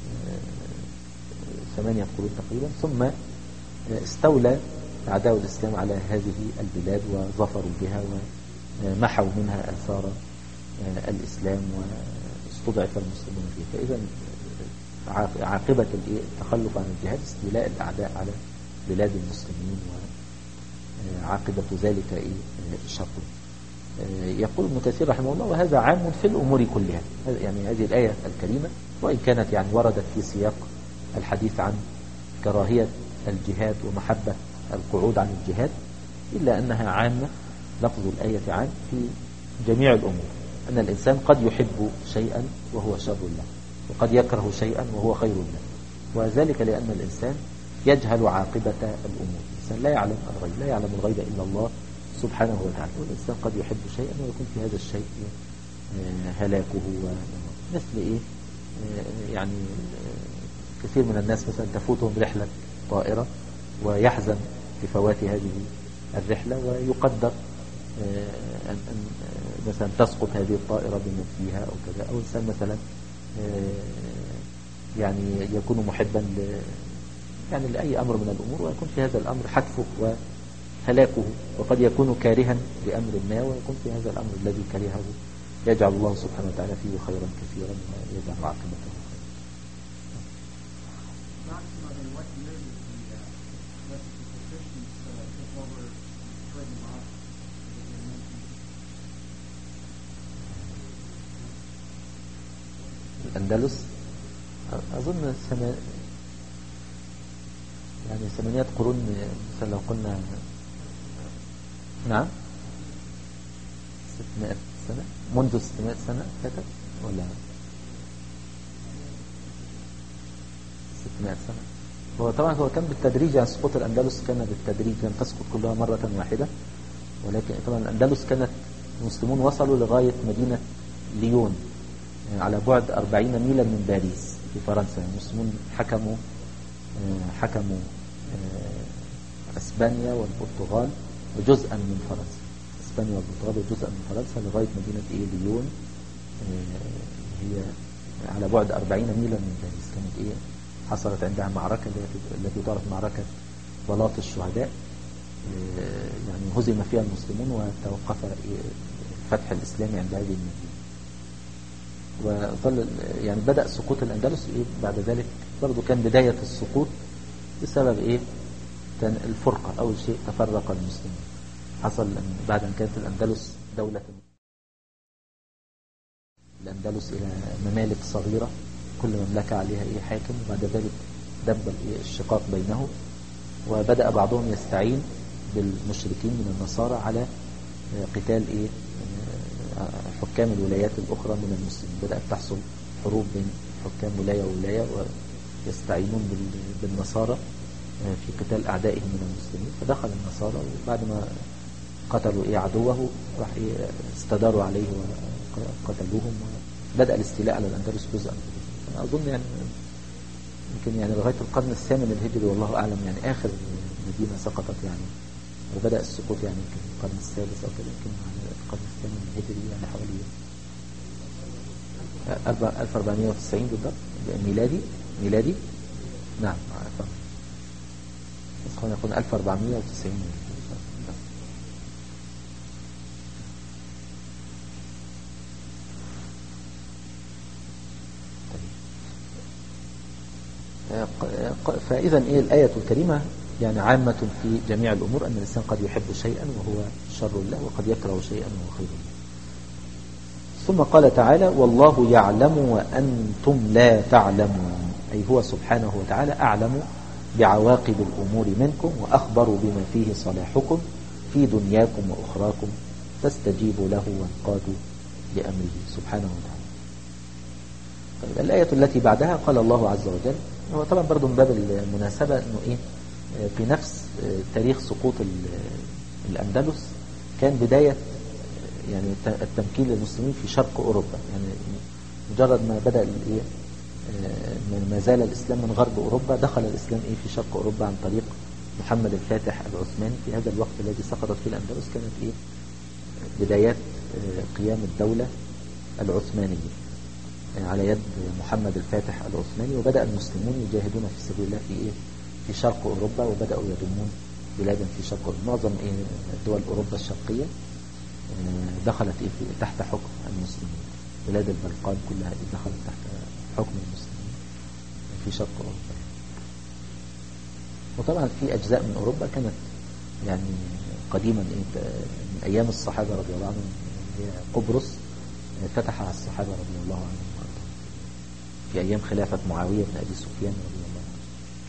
ثمانية قرون تقريبا. ثم استولى أعداء الإسلام على هذه البلاد وظفروا بها ومحوا منها آثار الإسلام واستضعف المسلمون فيها. فإذا عاقبة التخلف عن الجهاد استيلاء الأعداء على بلاد المسلمين وعاقبة ذلك شر. يقول ابن كثير رحمه الله وهذا عام في الأمور كلها. يعني هذه الآية الكريمة وإن كانت يعني وردت في سياق الحديث عن كراهية الجهاد ومحبة القعود عن الجهاد، إلا أنها عامة، لفظ الآية عام في جميع الأمور. أن الإنسان قد يحب شيئا وهو شر له، وقد يكره شيئا وهو خير له، وذلك لأن الإنسان يجهل عاقبة الأمور. الإنسان لا يعلم الغيب، لا يعلم الغيب إلا الله سبحانه وتعالى. والإنسان قد يحب شيئا ويكون في هذا الشيء هلاكه. مثل إيه يعني كثير من الناس مثلا تفوتهم رحلة طائرة ويحزن بفوات هذه الرحلة، ويقدر أن مثلا تسقط هذه الطائرة بمن فيها أو كذا. أو إنسان مثلا يعني يكون محبا ل يعني لأي أمر من الأمور ويكون في هذا الأمر حتفه وهلاكه، وقد يكون كارها لأمر ما ويكون في هذا الأمر الذي كرهه يجعل الله سبحانه وتعالى فيه خيرا كثيرا ويجعل عاقبته. الأندلس أظن سنة يعني ثمانية قرون مثلا لو قلنا نعم ستمائة سنة، منذ ستمائة سنة فاتت ولا ستمائة سنة. هو طبعا هو كان بالتدريج، يعني سقوط الأندلس كان بالتدريج، لم تسقط كلها مرة واحدة، ولكن طبعا الأندلس كانت المسلمون وصلوا لغاية مدينة ليون يعني على بعد أربعين ميلا من باريس في فرنسا. المسلمون حكموا حكموا أسبانيا والبرتغال وجزءا من فرنسا، أسبانيا والبرتغال وجزءا من فرنسا لغاية مدينة إيه ليون، هي على بعد أربعين ميلا من باريس. كانت إيه حصلت عندها معركة التي تعرف معركة بلاط الشهداء، يعني هزم فيها المسلمون وتوقف فتح الإسلام عند هذه المدينة. وظل يعني بدأ سقوط الأندلس إيه بعد ذلك برضو كان بداية السقوط بسبب إيه الفرقة. أول شيء تفرق المسلمين، حصل بعد أن كانت الأندلس دولة الأندلس إلى ممالك صغيرة كل مملكة عليها إيه حاكم، وبعد ذلك دب الشقاق بينهم، وبدأ بعضهم يستعين بالمشركين من النصارى على قتال إيه حكام الولايات الأخرى من المسلمين. بدأت تحصل حروب بين حكام ولاية وولاية ويستعينون بالنصارى في قتال أعدائهم من المسلمين. فدخل النصارى وبعد ما قتلوا إيه عدوه راح إيه استداروا عليه وقتلوهم وبدأ الاستيلاء على الأندلس جزءا. أنا أظن يعني يمكن يعني لغاية القرن الثامن الهجري والله أعلم يعني آخر مدينة سقطت يعني، وبدأ السقوط يعني يمكن القرن السادس أو كده، يمكن على القرن الثامن الهجري يعني حوالي ألف وأربعمائة وتسعين بالضبط ميلادي ميلادي نعم بس خلينا نقول ألف وأربعمائة وتسعين ميلادي. فإذا إيه الآية الكريمة يعني عامة في جميع الأمور، أن الإنسان قد يحب شيئا وهو شر له وقد يكره شيئا وهو خير له. ثم قال تعالى والله يعلم وأنتم لا تعلمون، أي هو سبحانه وتعالى أعلم بعواقب الأمور منكم وأخبر بما فيه صلاحكم في دنياكم وأخراكم فاستجيبوا له وانقادوا لأمره سبحانه وتعالى. طيب الآية التي بعدها قال الله عز وجل، هو طبعا برضو من باب المناسبة أنه إيه في نفس تاريخ سقوط الأندلس كان بداية يعني التمكين للمسلمين في شرق أوروبا. يعني مجرد ما بدأ الإيه ما زال الإسلام من غرب أوروبا دخل الإسلام إيه في شرق أوروبا عن طريق محمد الفاتح العثماني. في هذا الوقت الذي سقطت فيه الأندلس كانت إيه بدايات قيام الدولة العثمانية على يد محمد الفاتح العثماني، وبدأ المسلمون يجاهدون في سبيل الله في إيه في شرق أوروبا وبدأوا يضمون بلادا في شرق أوروبا. معظم إيه دول أوروبا الشرقية دخلت إيه في تحت حكم المسلمين. بلاد البلقان كلها إيه دخلت تحت حكم المسلمين في شرق أوروبا. وطبعا في أجزاء من أوروبا كانت يعني قديما إيه من أيام الصحابة رضي الله عنهم، هي قبرص فتحها الصحابة رضي الله عنهم في أيام خلافة معاوية بن أبي سفيان رضي الله عنه.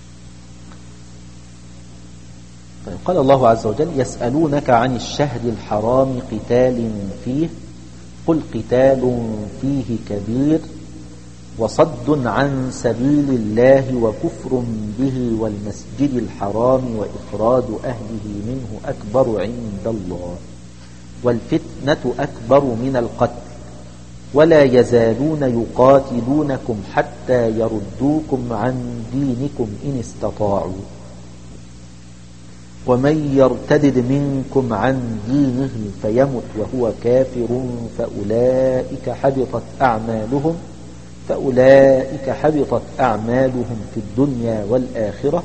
طيب قال الله عز وجل يسألونك عن الشهر الحرام قتال فيه قل قتال فيه كبير وصد عن سبيل الله وكفر به والمسجد الحرام وإخراج أهله منه أكبر عند الله والفتنة أكبر من القتل ولا يزالون يقاتلونكم حتى يردوكم عن دينكم إن استطاعوا ومن يرتدد منكم عن دينه فيمت وهو كافر فأولئك حبطت أعمالهم فأولئك حبطت أعمالهم في الدنيا والآخرة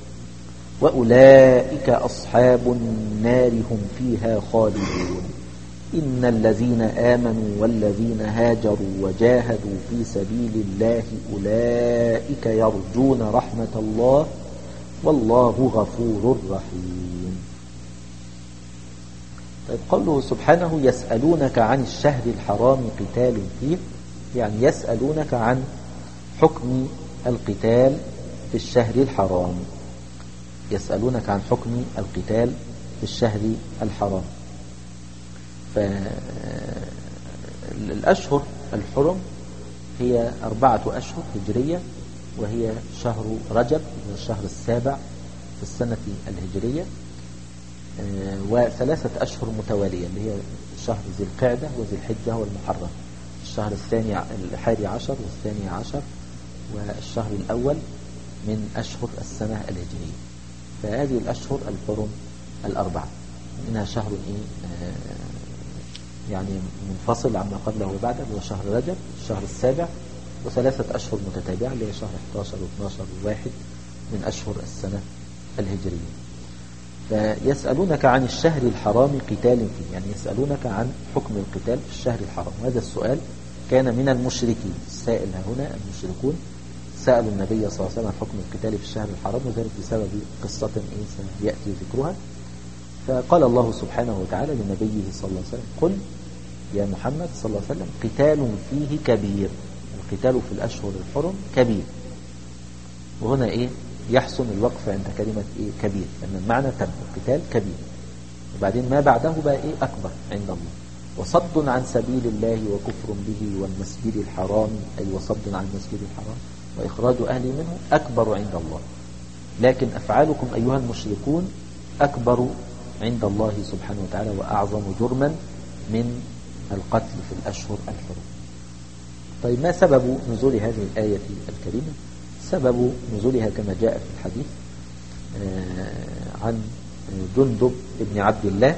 وأولئك أصحاب النار هم فيها خالدون إن الذين آمنوا والذين هاجروا وجاهدوا في سبيل الله أولئك يرجون رحمة الله والله غفور رحيم. طيب قوله سبحانه يسألونك عن الشهر الحرام قتال فيه، يعني يسألونك عن حكم القتال في الشهر الحرام. يسألونك عن حكم القتال في الشهر الحرام. فالأشهر الحرم هي أربعة أشهر هجرية، وهي شهر رجب الشهر السابع في السنة الهجرية، وثلاثة أشهر متوالية اللي هي شهر ذي القعدة وذي الحجة والمحرم، الشهر الثاني الحادي عشر والثاني عشر والشهر الأول من أشهر السنة الهجرية. فهذه الأشهر الحرم الأربعة منها شهر إيه يعني منفصل عما قبله وبعده اللي هو شهر رجب الشهر السابع، وثلاثة أشهر متتابعة اللي هي شهر إحدى عشر واثناشر وواحد من أشهر السنة الهجرية. فيسألونك عن الشهر الحرام قتال فيه، يعني يسألونك عن حكم القتال في الشهر الحرام. وهذا السؤال كان من المشركين. السائل هنا المشركون سألوا النبي صلى الله عليه وسلم عن حكم القتال في الشهر الحرام، وذلك بسبب قصة إيه سيأتي ذكرها. فقال الله سبحانه وتعالى لنبيه صلى الله عليه وسلم قل يا محمد صلى الله عليه وسلم قتال فيه كبير. القتال في الأشهر الحرم كبير. وهنا إيه يحسن الوقف عند كلمة إيه كبير، لأن المعنى تم القتال كبير. وبعدين ما بعده بقى إيه أكبر عند الله. وصد عن سبيل الله وكفر به والمسجد الحرام، أي وصد عن المسجد الحرام وإخراج أهله منه أكبر عند الله. لكن أفعالكم أيها المشركون أكبر عند الله سبحانه وتعالى وأعظم جرما من القتل في الأشهر الحرم. طيب ما سبب نزول هذه الآية الكريمة؟ سبب نزولها كما جاء في الحديث عن جندب بن عبد الله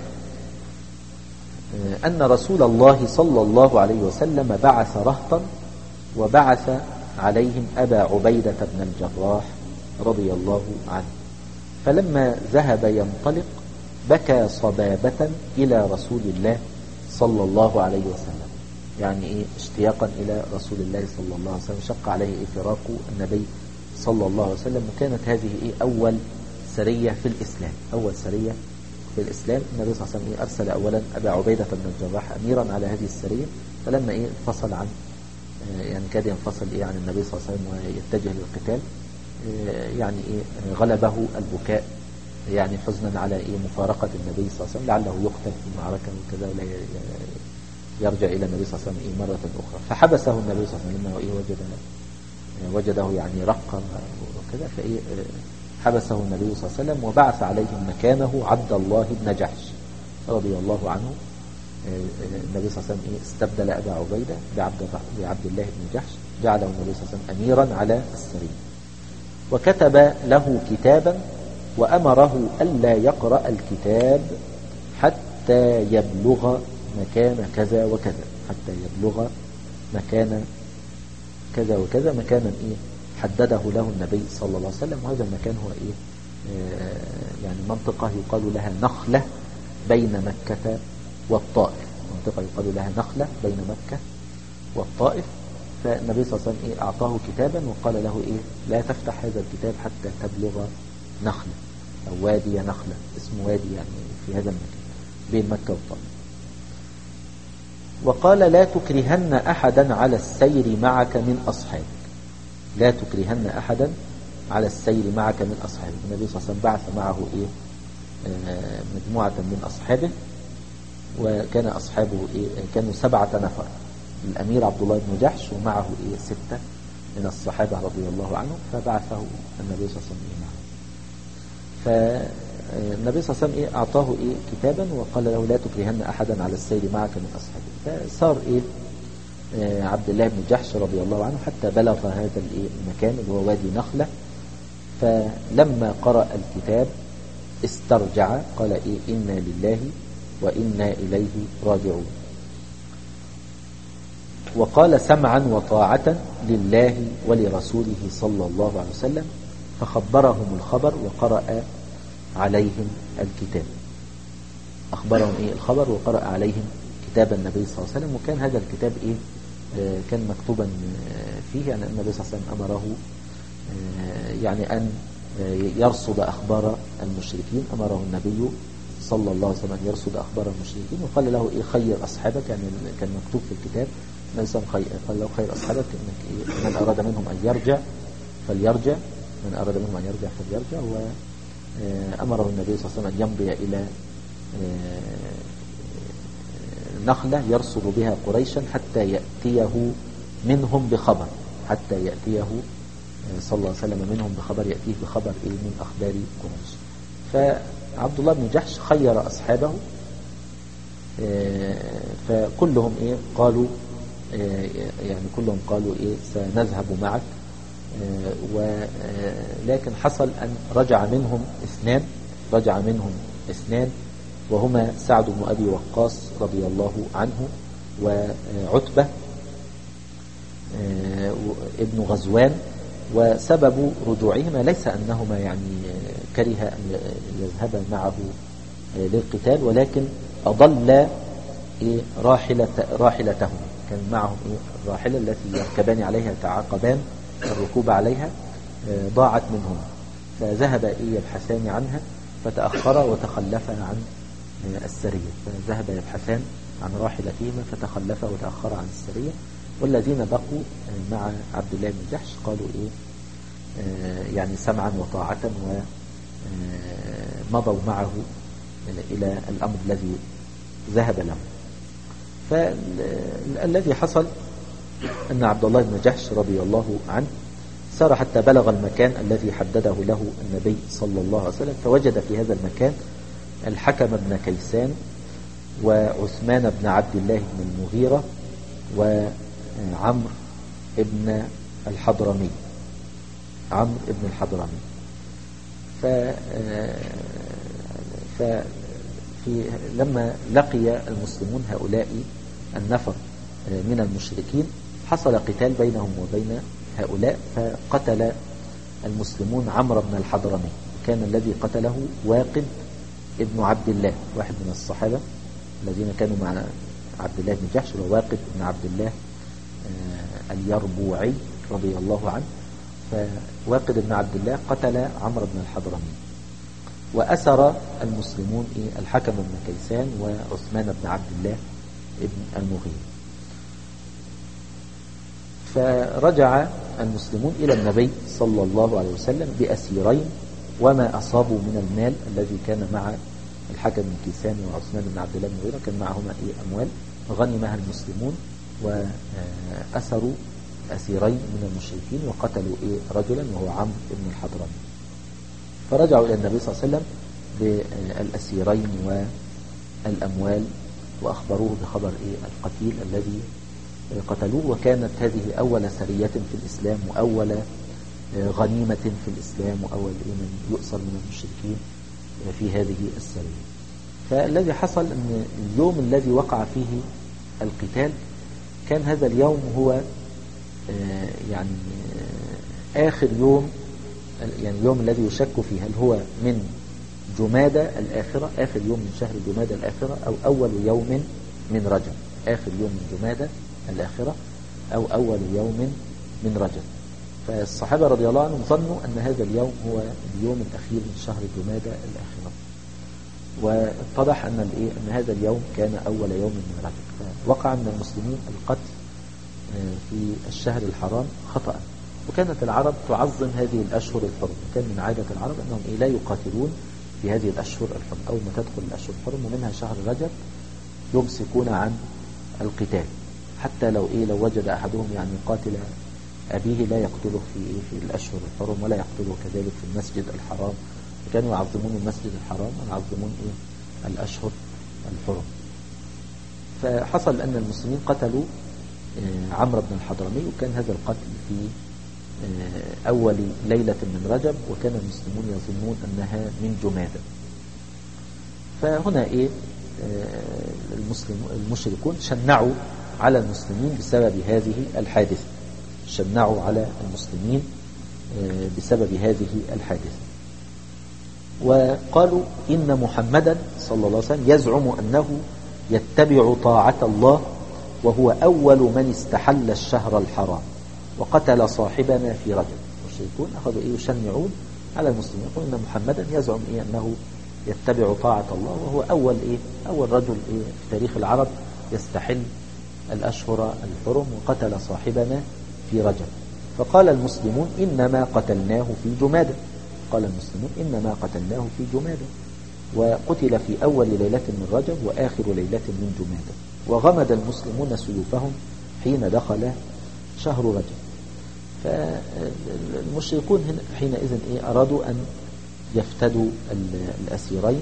أن رسول الله صلى الله عليه وسلم بعث رهطا وبعث عليهم أبا عبيدة بن الجراح رضي الله عنه، فلما ذهب ينطلق بكى صبابة إلى رسول الله صلى الله عليه وسلم، يعني إيه اشتياقا إلى رسول الله صلى الله عليه وسلم، شق عليه إيه فراق النبي صلى الله عليه وسلم. وكانت هذه إيه أول سرية في الإسلام، أول سرية في الإسلام. النبي صلى الله عليه وسلم إيه أرسل أولا أبا عبيدة بن الجراح أميرا على هذه السرية، فلما إيه انفصل عن يعني كاد ينفصل إيه عن النبي صلى الله عليه وسلم ويتجه للقتال، يعني إيه غلبه البكاء، يعني حزنا على إيه مفارقة النبي صلى الله عليه وسلم، لعله يقتل في المعركة وكذا ولا يرجع إلى النبي صلى الله عليه وسلم إيه مرة أخرى. فحبسه النبي صلى الله عليه وسلم لما إيه وجد وجده يعني رقا وكذا، فإيه حبسه النبي صلى الله عليه وسلم وبعث عليهم مكانه عبد الله بن جحش رضي الله عنه. النبي صلى الله عليه وسلم إيه استبدل أبا عبيدة بعبد, بعبد الله بن جحش، جعله النبي صلى الله عليه وسلم أميرا على السرية، وكتب له كتابا وأمره ألا يقرأ الكتاب حتى يبلغ مكان كذا وكذا، حتى يبلغ مكان كذا وكذا، مكانا إيه حدده له النبي صلى الله عليه وسلم. وهذا المكان هو إيه آه يعني منطقة يقال لها نخلة بين مكة والطائف، منطقة يقال لها نخلة بين مكة والطائف. فالنبي صلى الله عليه وسلم إيه أعطاه كتابا وقال له إيه لا تفتح هذا الكتاب حتى تبلغ نخلة أو وادي نخلة، اسمه وادي يعني في هذا المكان بين مكة والطائف. وقال لا تكرهن أحدا على السير معك من أصحابك، لا تكرهن أحدا على السير معك من أصحابك. النبي صلى الله عليه وسلم بعث معه إيه آه مجموعة من أصحابه، وكان أصحابه إيه كانوا سبعة نفر، الأمير عبد الله بن جحش ومعه إيه ستة من الصحابة رضي الله عنهم، فبعثه النبي صلى الله عليه وسلم إيه معه. فالنبي صلى الله عليه وسلم إيه أعطاه إيه كتابا وقال له لا تكرهن أحدا على السير معك من أصحابه. فصار إيه آه عبد الله بن جحش رضي الله عنه حتى بلغ هذا الإيه المكان اللي هو وادي نخلة. فلما قرأ الكتاب استرجع قال إيه إنا لله وإنا إليه راجعون، وقال سمعا وطاعة لله ولرسوله صلى الله عليه وسلم، فخبرهم الخبر وقرأ عليهم الكتاب. أخبرهم إيه الخبر وقرأ عليهم كتاب النبي صلى الله عليه وسلم. وكان هذا الكتاب إيه آه كان مكتوبا فيه أن النبي صلى الله عليه وسلم أمره آه يعني أن يرصد أخبار المشركين، أمره النبي صلى الله عليه وسلم يرصد أخبار المشركين، وقال له إيه خير أصحابك، يعني كان مكتوب في الكتاب مثلا قال له خير أصحابك إنك إيه من أراد منهم أن يرجع فليرجع، من أراد منهم أن يرجع فليرجع. وأمره النبي صلى الله عليه وسلم أن يمضي إلى نخلة يرصد بها قريشا حتى يأتيه منهم بخبر، حتى يأتيه صلى الله عليه وسلم منهم بخبر، يأتيه بخبر إيه من أخبار قريش. فعبد الله بن جحش خير أصحابه، فكلهم إيه قالوا يعني كلهم قالوا إيه سنذهب معك، ولكن حصل أن رجع منهم اثنان رجع منهم اثنان وهما سعد بن أبي وقاص رضي الله عنه وعتبة ابن غزوان. وسبب رجوعهما ليس أنهما يعني كره أن يذهبا معه للقتال، ولكن أضل إيه راحلة راحلتهم، كان معهم إيه الراحلة التي يركبان عليها يتعاقبان الركوب عليها ضاعت منهم، فذهب إيه يبحثان عنها فتأخرا وتخلفا عن السرية، فذهب يبحثان عن راحلتهما فتخلفا وتأخرا عن السرية. والذين بقوا مع عبد الله بن جحش قالوا إيه يعني سمعا وطاعة ومضوا معه إلى الأمر الذي ذهب له. فالذي حصل أن عبد الله بن جحش رضي الله عنه سار حتى بلغ المكان الذي حدده له النبي صلى الله عليه وسلم، فوجد في هذا المكان الحكم بن كيسان وعثمان بن عبد الله بن المغيرة وعمر ابن الحضرمي عمرو ابن الحضرمي. ف ففي لما لقي المسلمون هؤلاء النفر من المشركين حصل قتال بينهم وبين هؤلاء، فقتل المسلمون عمرو بن الحضرمي، كان الذي قتله واقد ابن عبد الله، واحد من الصحابة الذين كانوا مع عبد الله بن جحش، وواقد بن عبد الله اليربوعي رضي الله عنه. فواقد بن عبد الله قتل عمرو بن الحضرمي، وأسر المسلمون الحكم بن كيسان وعثمان بن عبد الله ابن المغيرة. فرجع المسلمون إلى النبي صلى الله عليه وسلم بأسيرين وما أصابوا من المال الذي كان مع الحكم بن كيسان وعثمان بن عبد الله بن المغيرة، كان معهما إيه أموال غنمها المسلمون، وأسروا أسيرين من المشركين وقتلوا إيه رجلا وهو عمرو بن الحضرمي. فرجعوا إلى النبي صلى الله عليه وسلم بالأسيرين والأموال وأخبروه بخبر إيه القتيل الذي قتلوه. وكانت هذه أول سرية في الإسلام وأول غنيمة في الإسلام وأول إيه من يؤسر من المشركين في هذه السرية. فالذي حصل أن اليوم الذي وقع فيه القتال كان هذا اليوم هو يعني آخر يوم، يعني اليوم الذي يشك فيه هل هو من جمادى الآخرة، آخر يوم من شهر جمادى الآخرة، أو أول يوم من رجب، آخر يوم من جمادى الآخرة أو أول يوم من رجب. فالصحابة رضي الله عنهم ظنوا أن هذا اليوم هو اليوم الأخير من شهر جمادى الآخرة، واتضح أن الإيه أن هذا اليوم كان أول يوم من رجب. فوقع من المسلمين القتل في الشهر الحرام خطأ. وكانت العرب تعظم هذه الأشهر الحرم، كان من عادة العرب أنهم إيه لا يقاتلون في هذه الأشهر الحرم. أول ما تدخل الأشهر الحرم ومنها شهر رجب يمسكون عن القتال، حتى لو إيه لو وجد أحدهم يعني قاتل أبيه لا يقتله في إيه في الأشهر الحرم، ولا يقتله كذلك في المسجد الحرام. كانوا يعظمون المسجد الحرام ويعظمون إيه الأشهر الحرم. فحصل أن المسلمين قتلوا عمرو بن الحضرمي، وكان هذا القتل في أول ليلة من رجب، وكان المسلمون يظنون أنها من جمادى. فهنا إيه المسلم المشركون شنعوا على المسلمين بسبب هذه الحادثة، شنعوا على المسلمين بسبب هذه الحادثة، وقالوا إن محمدا صلى الله عليه وسلم يزعم أنه يتبع طاعة الله، وهو أول من استحل الشهر الحرام وقتل صاحبنا في رجب. المشركون أخذوا إيه يشنعون على المسلمين، يقولون أن محمدا يزعم إيه أنه يتبع طاعة الله، وهو أول إيه أول رجل إيه في تاريخ العرب يستحل الأشهر الحرم وقتل صاحبنا في رجب. فقال المسلمون إنما قتلناه في جمادى، قال المسلمون إنما قتلناه في جمادى، وقتل في أول ليلة من رجب وآخر ليلة من جمادى. وغمد المسلمون سيوفهم حين دخل شهر رجب. فالمشركون حينئذ إيه أرادوا أن يفتدوا الأسيرين،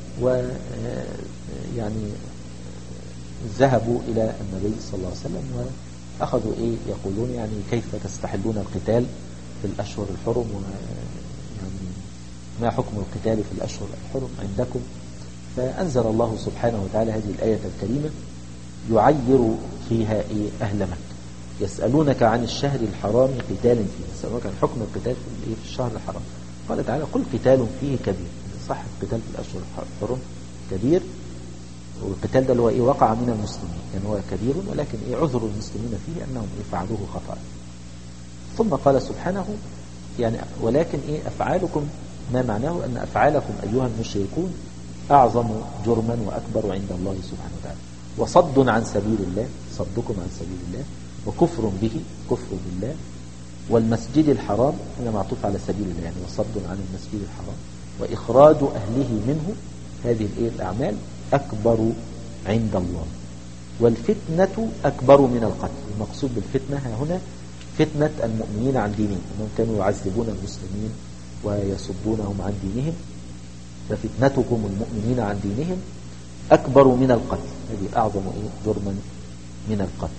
ويعني ذهبوا إلى النبي صلى الله عليه وسلم وأخذوا إيه يقولون يعني كيف تستحلون القتال في الأشهر الحرم، ويعني ما حكم القتال في الأشهر الحرم عندكم؟ فأنزل الله سبحانه وتعالى هذه الآية الكريمة يعير فيها إيه أهل مكة. يسألونك عن الشهر الحرام قتال فيه، يسألونك عن حكم القتال في الشهر الحرام. قال تعالى قل قتال فيه كبير. صح، القتال في الأشهر الحرم كبير، والقتال ده اللي هو إيه وقع من المسلمين، يعني هو كبير، ولكن إيه عذر المسلمين فيه أنهم إيه فعلوه خطأ. ثم قال سبحانه يعني ولكن إيه أفعالكم، ما معناه أن أفعالكم أيها المشركون أعظم جرما وأكبر عند الله سبحانه وتعالى، وصد عن سبيل الله، صدكم عن سبيل الله، وكفر به، كفر بالله، والمسجد الحرام هنا معطوف على سبيل الله، يعني وصد عن المسجد الحرام، وإخراج أهله منه، هذه الإيه الأعمال أكبر عند الله، والفتنة أكبر من القتل. المقصود بالفتنة ها هنا فتنة المؤمنين عن دينهم، أنهم كانوا يعذبون المسلمين ويصدونهم عن دينهم، ففتنتكم المؤمنين عن دينهم أكبر من القتل، هذه أعظم إيه جرما من القتل.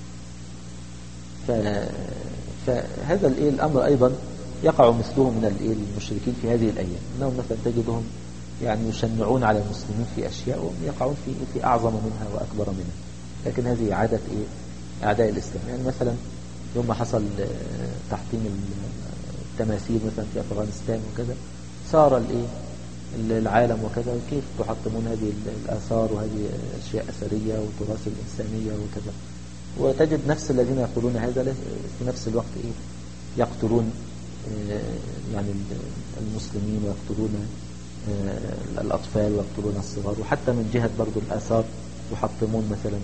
ف... فهذا الإيه الأمر أيضا يقع مثله من الإيه المشركين في هذه الأيام، أنهم مثلا تجدهم يعني يشنعون على المسلمين في أشياء وهم يقعون في في أعظم منها وأكبر منها، لكن هذه عادة إيه أعداء الإسلام. يعني مثلا يوم ما حصل تحطيم التماثيل مثلا في أفغانستان وكذا، صار الإيه العالم وكذا كيف تحطمون هذه الآثار وهذه أشياء أثرية وتراث الإنسانية وكذا، وتجد نفس الذين يقولون هذا في نفس الوقت إيه يقتلون يعني المسلمين ويقتلون الأطفال ويقتلون الصغار، وحتى من جهة برضو الآثار يحطمون مثلا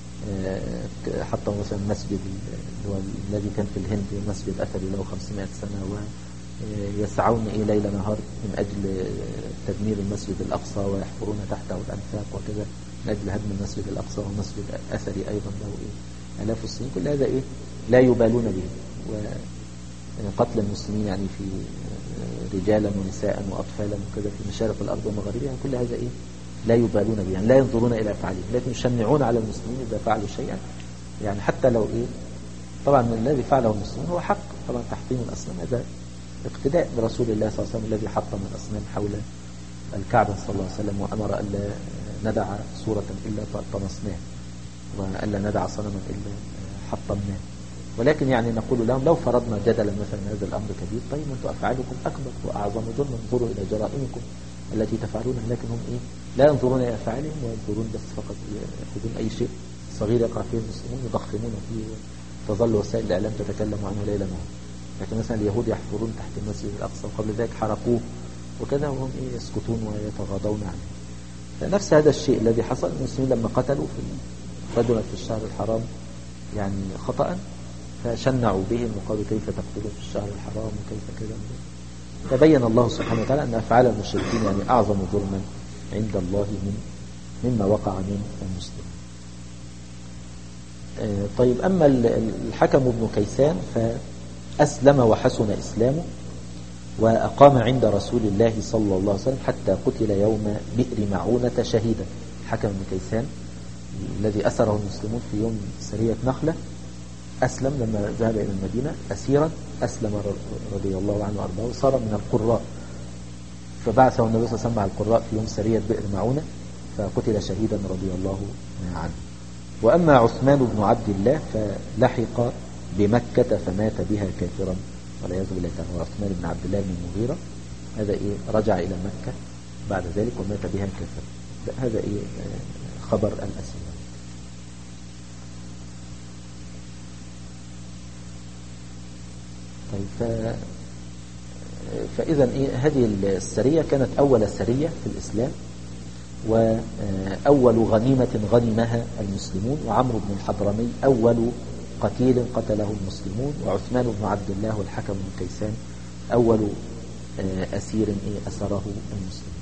حطموا مثلا مسجد الذي كان في الهند، مسجد أثري له خمسمائة سنة، ويسعون إيه ليل نهار من أجل تدمير المسجد الأقصى ويحفرون تحته الأنفاق وكذا من أجل هدم المسجد الأقصى، ومسجد أثري أيضا له إيه آلاف السنين. كل هذا إيه لا يبالون به، وقتل المسلمين يعني في رجالا ونساء وأطفالا وكذا في مشارق الأرض ومغاربها، يعني كل هذا إيه لا يبالون به، يعني لا ينظرون إلى أفعالهم، لكن يشنعون على المسلمين إذا فعلوا شيئا، يعني حتى لو إيه طبعا الذي فعله المسلمين هو حق، طبعا تحطيم الأصنام هذا اقتداء برسول الله صلى الله عليه وسلم الذي حطم الأصنام حول الكعبة صلى الله عليه وسلم، وأمر ألا ندع صورة إلا طمسناه، وألا ندع صنما إلا حطمناه. ولكن يعني نقول لهم لو فرضنا جدلا مثلا هذا الأمر كبير، طيب أنتم أفعالكم أكبر وأعظم جرما، انظروا إلى جرائمكم التي تفعلونها، لكن هم إيه لا ينظرون إلى أفعالهم وينظرون بس فقط يأخذون أي شيء صغير يقع فيه المسلمون يضخمون فيه، تظل وسائل الإعلام تتكلم عنه ليلا نهار. لكن مثلا اليهود يحفرون تحت المسجد الأقصى وقبل ذلك حرقوه وكذا، وهم إيه يسكتون ويتغاضون عنه. فنفس هذا الشيء الذي حصل المسلمين لما قتلوا في رجلا في الشهر الحرام يعني خطأ، فشنعوا بهم وقالوا كيف تقتلون في الشهر الحرام وكيف كذا. فبين الله سبحانه وتعالى أن أفعال المشركين يعني أعظم جرما عند الله من مما وقع من المسلمين. طيب أما الحكم بن كيسان فأسلم وحسن إسلامه، وأقام عند رسول الله صلى الله عليه وسلم حتى قتل يوم بئر معونة شهيدا. الحكم بن كيسان الذي أسره المسلمون في يوم سرية نخلة أسلم لما ذهب إلى المدينة أسيرا، أسلم رضي الله عنه وأرضاه وصار من القراء، فبعثه النبي صلى الله عليه وسلم مع القراء في يوم سرية بئر معونة فقتل شهيدا رضي الله عنه. وأما عثمان بن عبد الله فلحق بمكة فمات بها كافرا والعياذ بالله تعالى. وعثمان بن عبد الله بن المغيرة هذا إيه رجع إلى مكة بعد ذلك ومات بها كافرا. هذا إيه خبر الأسير. طيب ف... فإذا إيه هذه السرية كانت أول سرية في الإسلام، وأول غنيمة غنمها المسلمون، وعمرو بن الحضرمي أول قتيل قتله المسلمون، وعثمان بن عبد الله والحكم بن كيسان أول أسير إيه أسره المسلمون.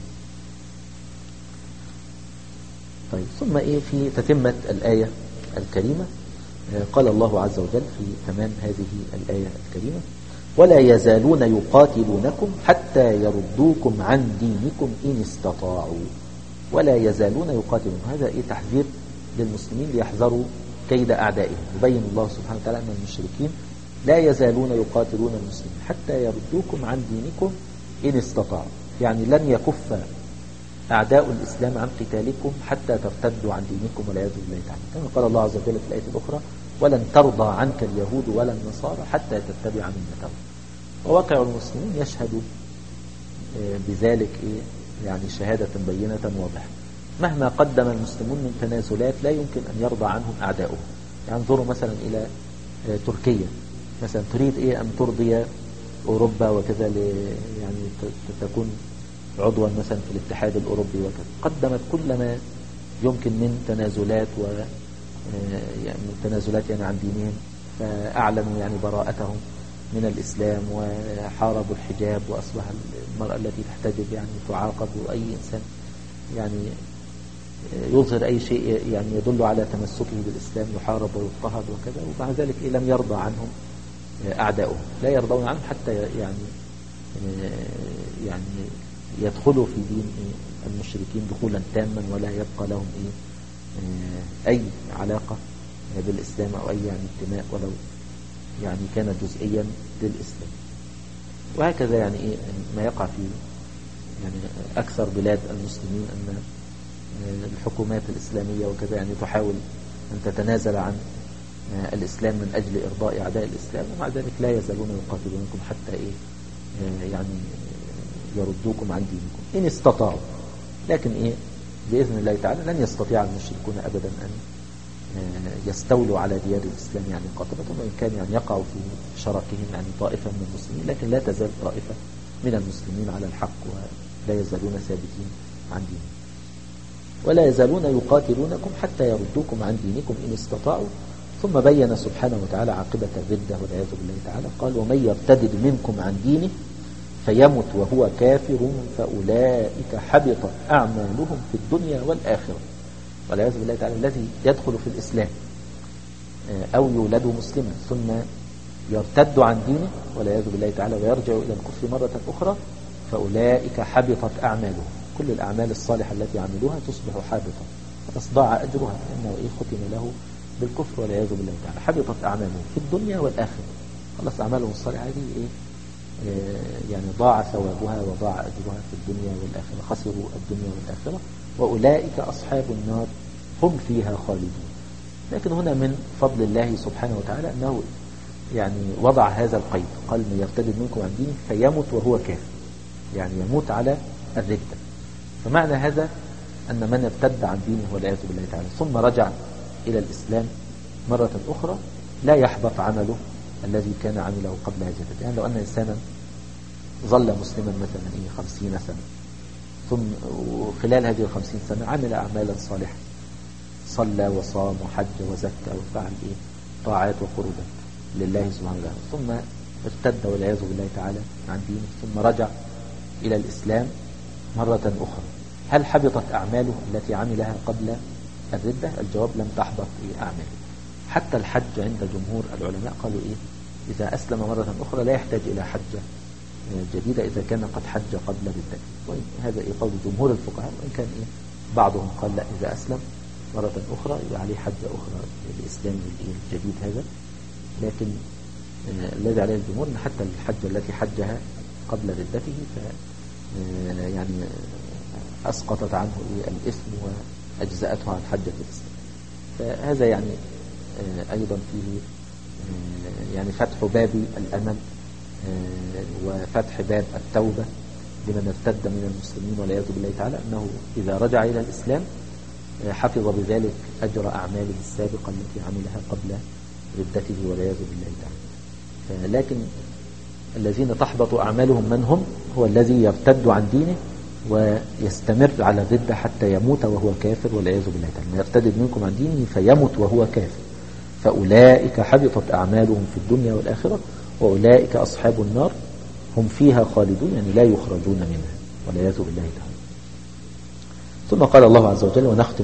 طيب ثم إيه في تتمة الآية الكريمة قال الله عز وجل في تمام هذه الآية الكريمة: ولا يزالون يقاتلونكم حتى يردوكم عن دينكم إن استطاعوا. ولا يزالون يقاتلون، هذا إيه تحذير للمسلمين ليحذروا كيد أعدائهم. يبين الله سبحانه وتعالى أن المشركين لا يزالون يقاتلون المسلمين حتى يردوكم عن دينكم إن استطاعوا، يعني لن يكف أعداء الإسلام عن قتالكم حتى ترتدوا عن دينكم والعياذ بالله تعالى، كما قال الله عز وجل في الآية الأخرى: ولن ترضى عنك اليهود ولا النصارى حتى تتبع ملتهم. وواقع المسلمين يشهد بذلك إيه يعني شهادة بينة واضحة. مهما قدم المسلمون من تنازلات لا يمكن أن يرضى عنهم أعداؤهم. يعني انظروا مثلا إلى تركيا مثلا تريد إيه أن ترضي أوروبا وكذا يعني تكون عضوا مثلا في الاتحاد الأوروبي وكذا، قدمت كل ما يمكن من تنازلات و يعني تنازلات يعني عن دينهم، فأعلنوا يعني براءتهم من الإسلام وحاربوا الحجاب، وأصبح المرأة التي تحتجب يعني تعاقب، وأي إنسان يعني يظهر أي شيء يعني يدل على تمسكه بالإسلام يحارب ويضطهد وكذا، ومع ذلك إيه لم يرضى عنهم أعداؤهم، لا يرضون عنهم حتى يعني يعني يدخلوا في دين المشركين دخولا تاما ولا يبقى لهم إيه أي علاقة بالإسلام أو أي يعني انتماء ولو يعني كان جزئيا للإسلام. وهكذا يعني إيه ما يقع في يعني أكثر بلاد المسلمين أن الحكومات الإسلامية وكذا يعني تحاول أن تتنازل عن الإسلام من أجل إرضاء أعداء الإسلام، ومع ذلك لا يزالون يقاتلونكم حتى إيه يعني يردوكم عن دينكم إن استطاعوا. لكن إيه بإذن الله تعالى لن يستطيع المشركون أبدا أن يستولوا على ديار الإسلام يعني قاطبة، وإن كان يعني يقعوا في شركهم يعني طائفة من المسلمين، لكن لا تزال طائفة من المسلمين على الحق ولا يزالون ثابتين عن دينهم. ولا يزالون يقاتلونكم حتى يردوكم عن دينكم إن استطاعوا. ثم بين سبحانه وتعالى عاقبة الردة والعياذ بالله تعالى، قال ومن يرتد منكم عن دينه فيمت وهو كافر فأولئك حبطت أعمالهم في الدنيا والآخرة. والعياذ بالله تعالى الذي يدخل في الإسلام أو يولد مسلما ثم يرتد عن دينه والعياذ بالله تعالى ويرجع إلى الكفر مرة أخرى فأولئك حبطت أعمالهم، كل الأعمال الصالحة التي عملوها تصبح حابطة، خلاص ضاع أجرها لأنه إيه ختم له بالكفر والعياذ بالله تعالى. حبطت أعمالهم في الدنيا والآخرة، خلاص أعمالهم الصالحة هذه إيه يعني ضاع ثوابها وضاع أجرها في الدنيا والآخرة، خسروا الدنيا والآخرة. وأولئك أصحاب النار هم فيها خالدون. لكن هنا من فضل الله سبحانه وتعالى أنه يعني وضع هذا القيد، قال من يرتد منكم عن دينه فيمت وهو كافر، يعني يموت على الردة. فمعنى هذا أن من ارتد عن دينه والعياذ بالله تعالى ثم رجع إلى الإسلام مرة أخرى لا يحبط عمله الذي كان عمله قبل هذه الردة. يعني لو أن إنسانا ظل مسلما مثلا إيه خمسين سنة، ثم خلال هذه الخمسين سنة عمل أعمالا صالحة، صلى وصام وحج وزكى وفعل إيه طاعات وقربات لله سبحانه وتعالى، ثم ارتد والعياذ بالله تعالى عن دينه ثم رجع إلى الإسلام مرة أخرى، هل حبطت أعماله التي عملها قبل الردة؟ الجواب لم تحبط إيه أعماله. حتى الحج عند جمهور العلماء قالوا إيه إذا أسلم مرة أخرى لا يحتاج إلى حجة جديدة إذا كان قد حج قبل ردته. هذا إيه قول جمهور الفقهاء، وإن كان إيه بعضهم قال لا إذا أسلم مرة أخرى يبقى عليه حجة أخرى للإسلام الجديد هذا. لكن آه الذي عليه الجمهور أن حتى الحجة التي حجها قبل ردته ف آه يعني أسقطت عنه إيه الإثم وأجزأته عن حجة الإسلام. فهذا يعني آه أيضا فيه آه يعني فتح باب الأمل وفتح باب التوبة لمن ارتد من المسلمين والعياذ بالله تعالى، أنه إذا رجع إلى الإسلام حفظ بذلك أجر أعماله السابقة التي عملها قبل ردته والعياذ بالله تعالى. لكن الذين تحبط أعمالهم من هم؟ هو الذي يرتد عن دينه ويستمر على الردة حتى يموت وهو كافر والعياذ بالله تعالى. يرتد منكم عن دينه فيمت وهو كافر فأولئك حبطت أعمالهم في الدنيا والآخرة وأولئك أصحاب النار هم فيها خالدون، يعني لا يخرجون منها والعياذ بالله تعالى. ثم قال الله عز وجل ونختم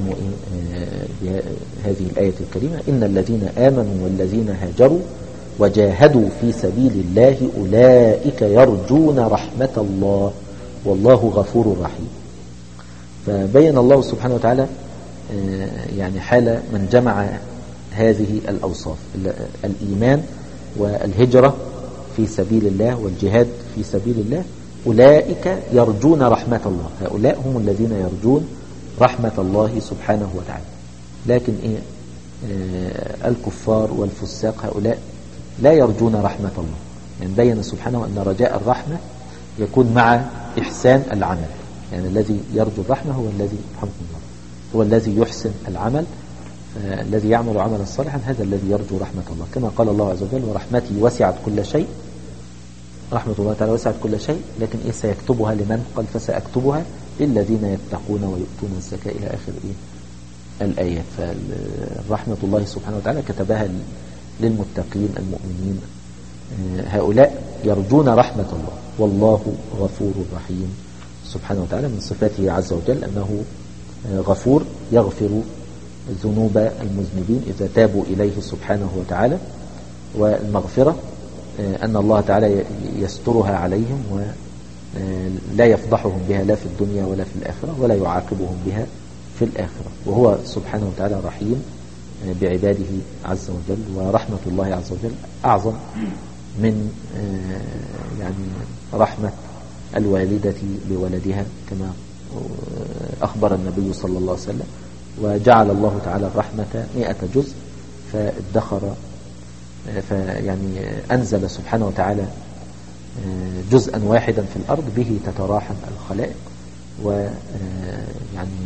بهذه الآية الكريمة إن الذين آمنوا والذين هاجروا وجاهدوا في سبيل الله أولئك يرجون رحمة الله والله غفور رحيم. فبين الله سبحانه وتعالى يعني حال من جمع هذه الأوصاف، الإيمان والهجرة في سبيل الله والجهاد في سبيل الله، أولئك يرجون رحمة الله، هؤلاء هم الذين يرجون رحمة الله سبحانه وتعالى. لكن إيه آه الكفار والفساق هؤلاء لا يرجون رحمة الله. يعني بين سبحانه أن رجاء الرحمة يكون مع إحسان العمل، يعني الذي يرجو الرحمة هو الذي رحمه الله هو الذي يحسن العمل، آه الذي يعمل عملا صالحا هذا الذي يرجو رحمة الله، كما قال الله عز وجل ورحمتي وسعت كل شيء. رحمة الله تعالى وسعت كل شيء، لكن إيه سيكتبها لمن؟ قال فسأكتبها للذين يتقون ويؤتون الزكاة إلى آخر إيه الآيات. فرحمة الله سبحانه وتعالى كتبها للمتقين المؤمنين، هؤلاء يرجون رحمة الله والله غفور رحيم سبحانه وتعالى. من صفاته عز وجل أنه غفور يغفر ذنوب المذنبين إذا تابوا إليه سبحانه وتعالى. والمغفرة أن الله تعالى يسترها عليهم ولا يفضحهم بها لا في الدنيا ولا في الآخرة ولا يعاقبهم بها في الآخرة. وهو سبحانه وتعالى رحيم بعباده عز وجل، ورحمة الله عز وجل أعظم من يعني رحمة الوالدة لولدها كما أخبر النبي صلى الله عليه وسلم. وجعل الله تعالى الرحمة مئة جزء فادخر فيعني أنزل سبحانه وتعالى جزءا واحدا في الأرض به تتراحم الخلائق. ويعني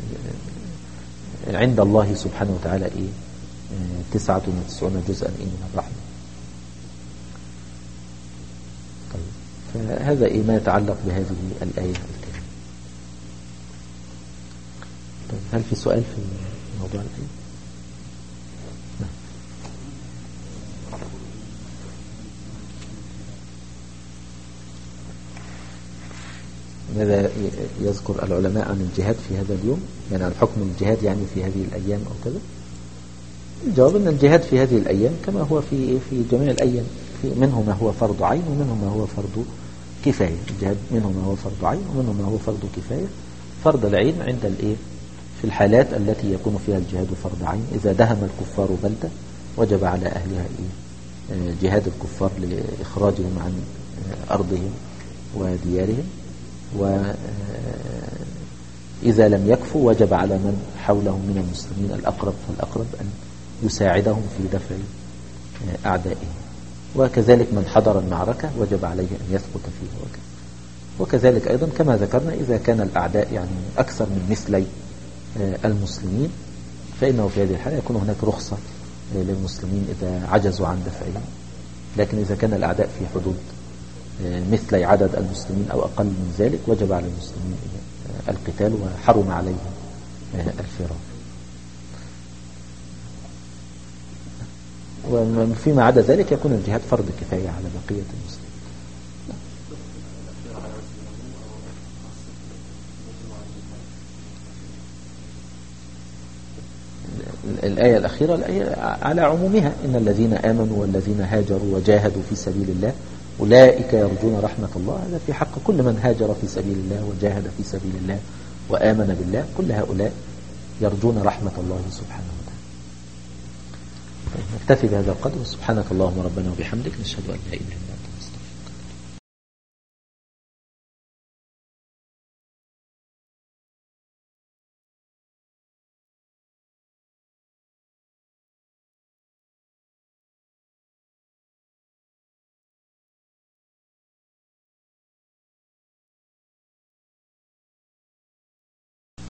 عند الله سبحانه وتعالى إيه تسعة وتسعون جزءا إيه من الرحمة. طيب فهذا إيه ما يتعلق بهذه الآية الكريمة. طيب هل في سؤال في موضوع الآية؟ نعم. ماذا يذكر العلماء عن الجهاد في هذا اليوم، يعني عن حكم الجهاد يعني في هذه الأيام أو كذا؟ الجواب أن الجهاد في هذه الأيام كما هو في في جميع الأيام، في منه ما هو فرض عين ومنه ما هو فرض كفاية. الجهاد منه ما هو فرض عين ومنه ما هو فرض كفاية. فرض العين عند الإيه في الحالات التي يكون فيها الجهاد فرض عين، إذا دهم الكفار بلدة وجب على أهلها إيه جهاد الكفار لإخراجهم عن أرضهم وديارهم. وإذا لم يكفوا وجب على من حولهم من المسلمين الأقرب فالأقرب أن يساعدهم في دفع أعدائهم. وكذلك من حضر المعركة وجب عليه أن يثبت فيها وكذا. وكذلك أيضا كما ذكرنا إذا كان الأعداء يعني أكثر من مثلي المسلمين فإنه في هذه الحالة يكون هناك رخصة للمسلمين إذا عجزوا عن دفعهم. لكن إذا كان الأعداء في حدود مثل عدد المسلمين أو أقل من ذلك وجب على المسلمين القتال وحرم عليهم الفرار. وفيما عدا ذلك يكون الجهاد فرض كفاية على بقية المسلمين. الآية الأخيرة الآية على عمومها إن الذين آمنوا والذين هاجروا وجاهدوا في سبيل الله أولئك يرجون رحمة الله. هذا في حق كل من هاجر في سبيل الله وجاهد في سبيل الله وآمن بالله، كل هؤلاء يرجون رحمة الله سبحانه وتعالى. نكتفي بهذا القدر. سبحانك اللهم ربنا وبحمدك نشهد أن لا إله إلا أنت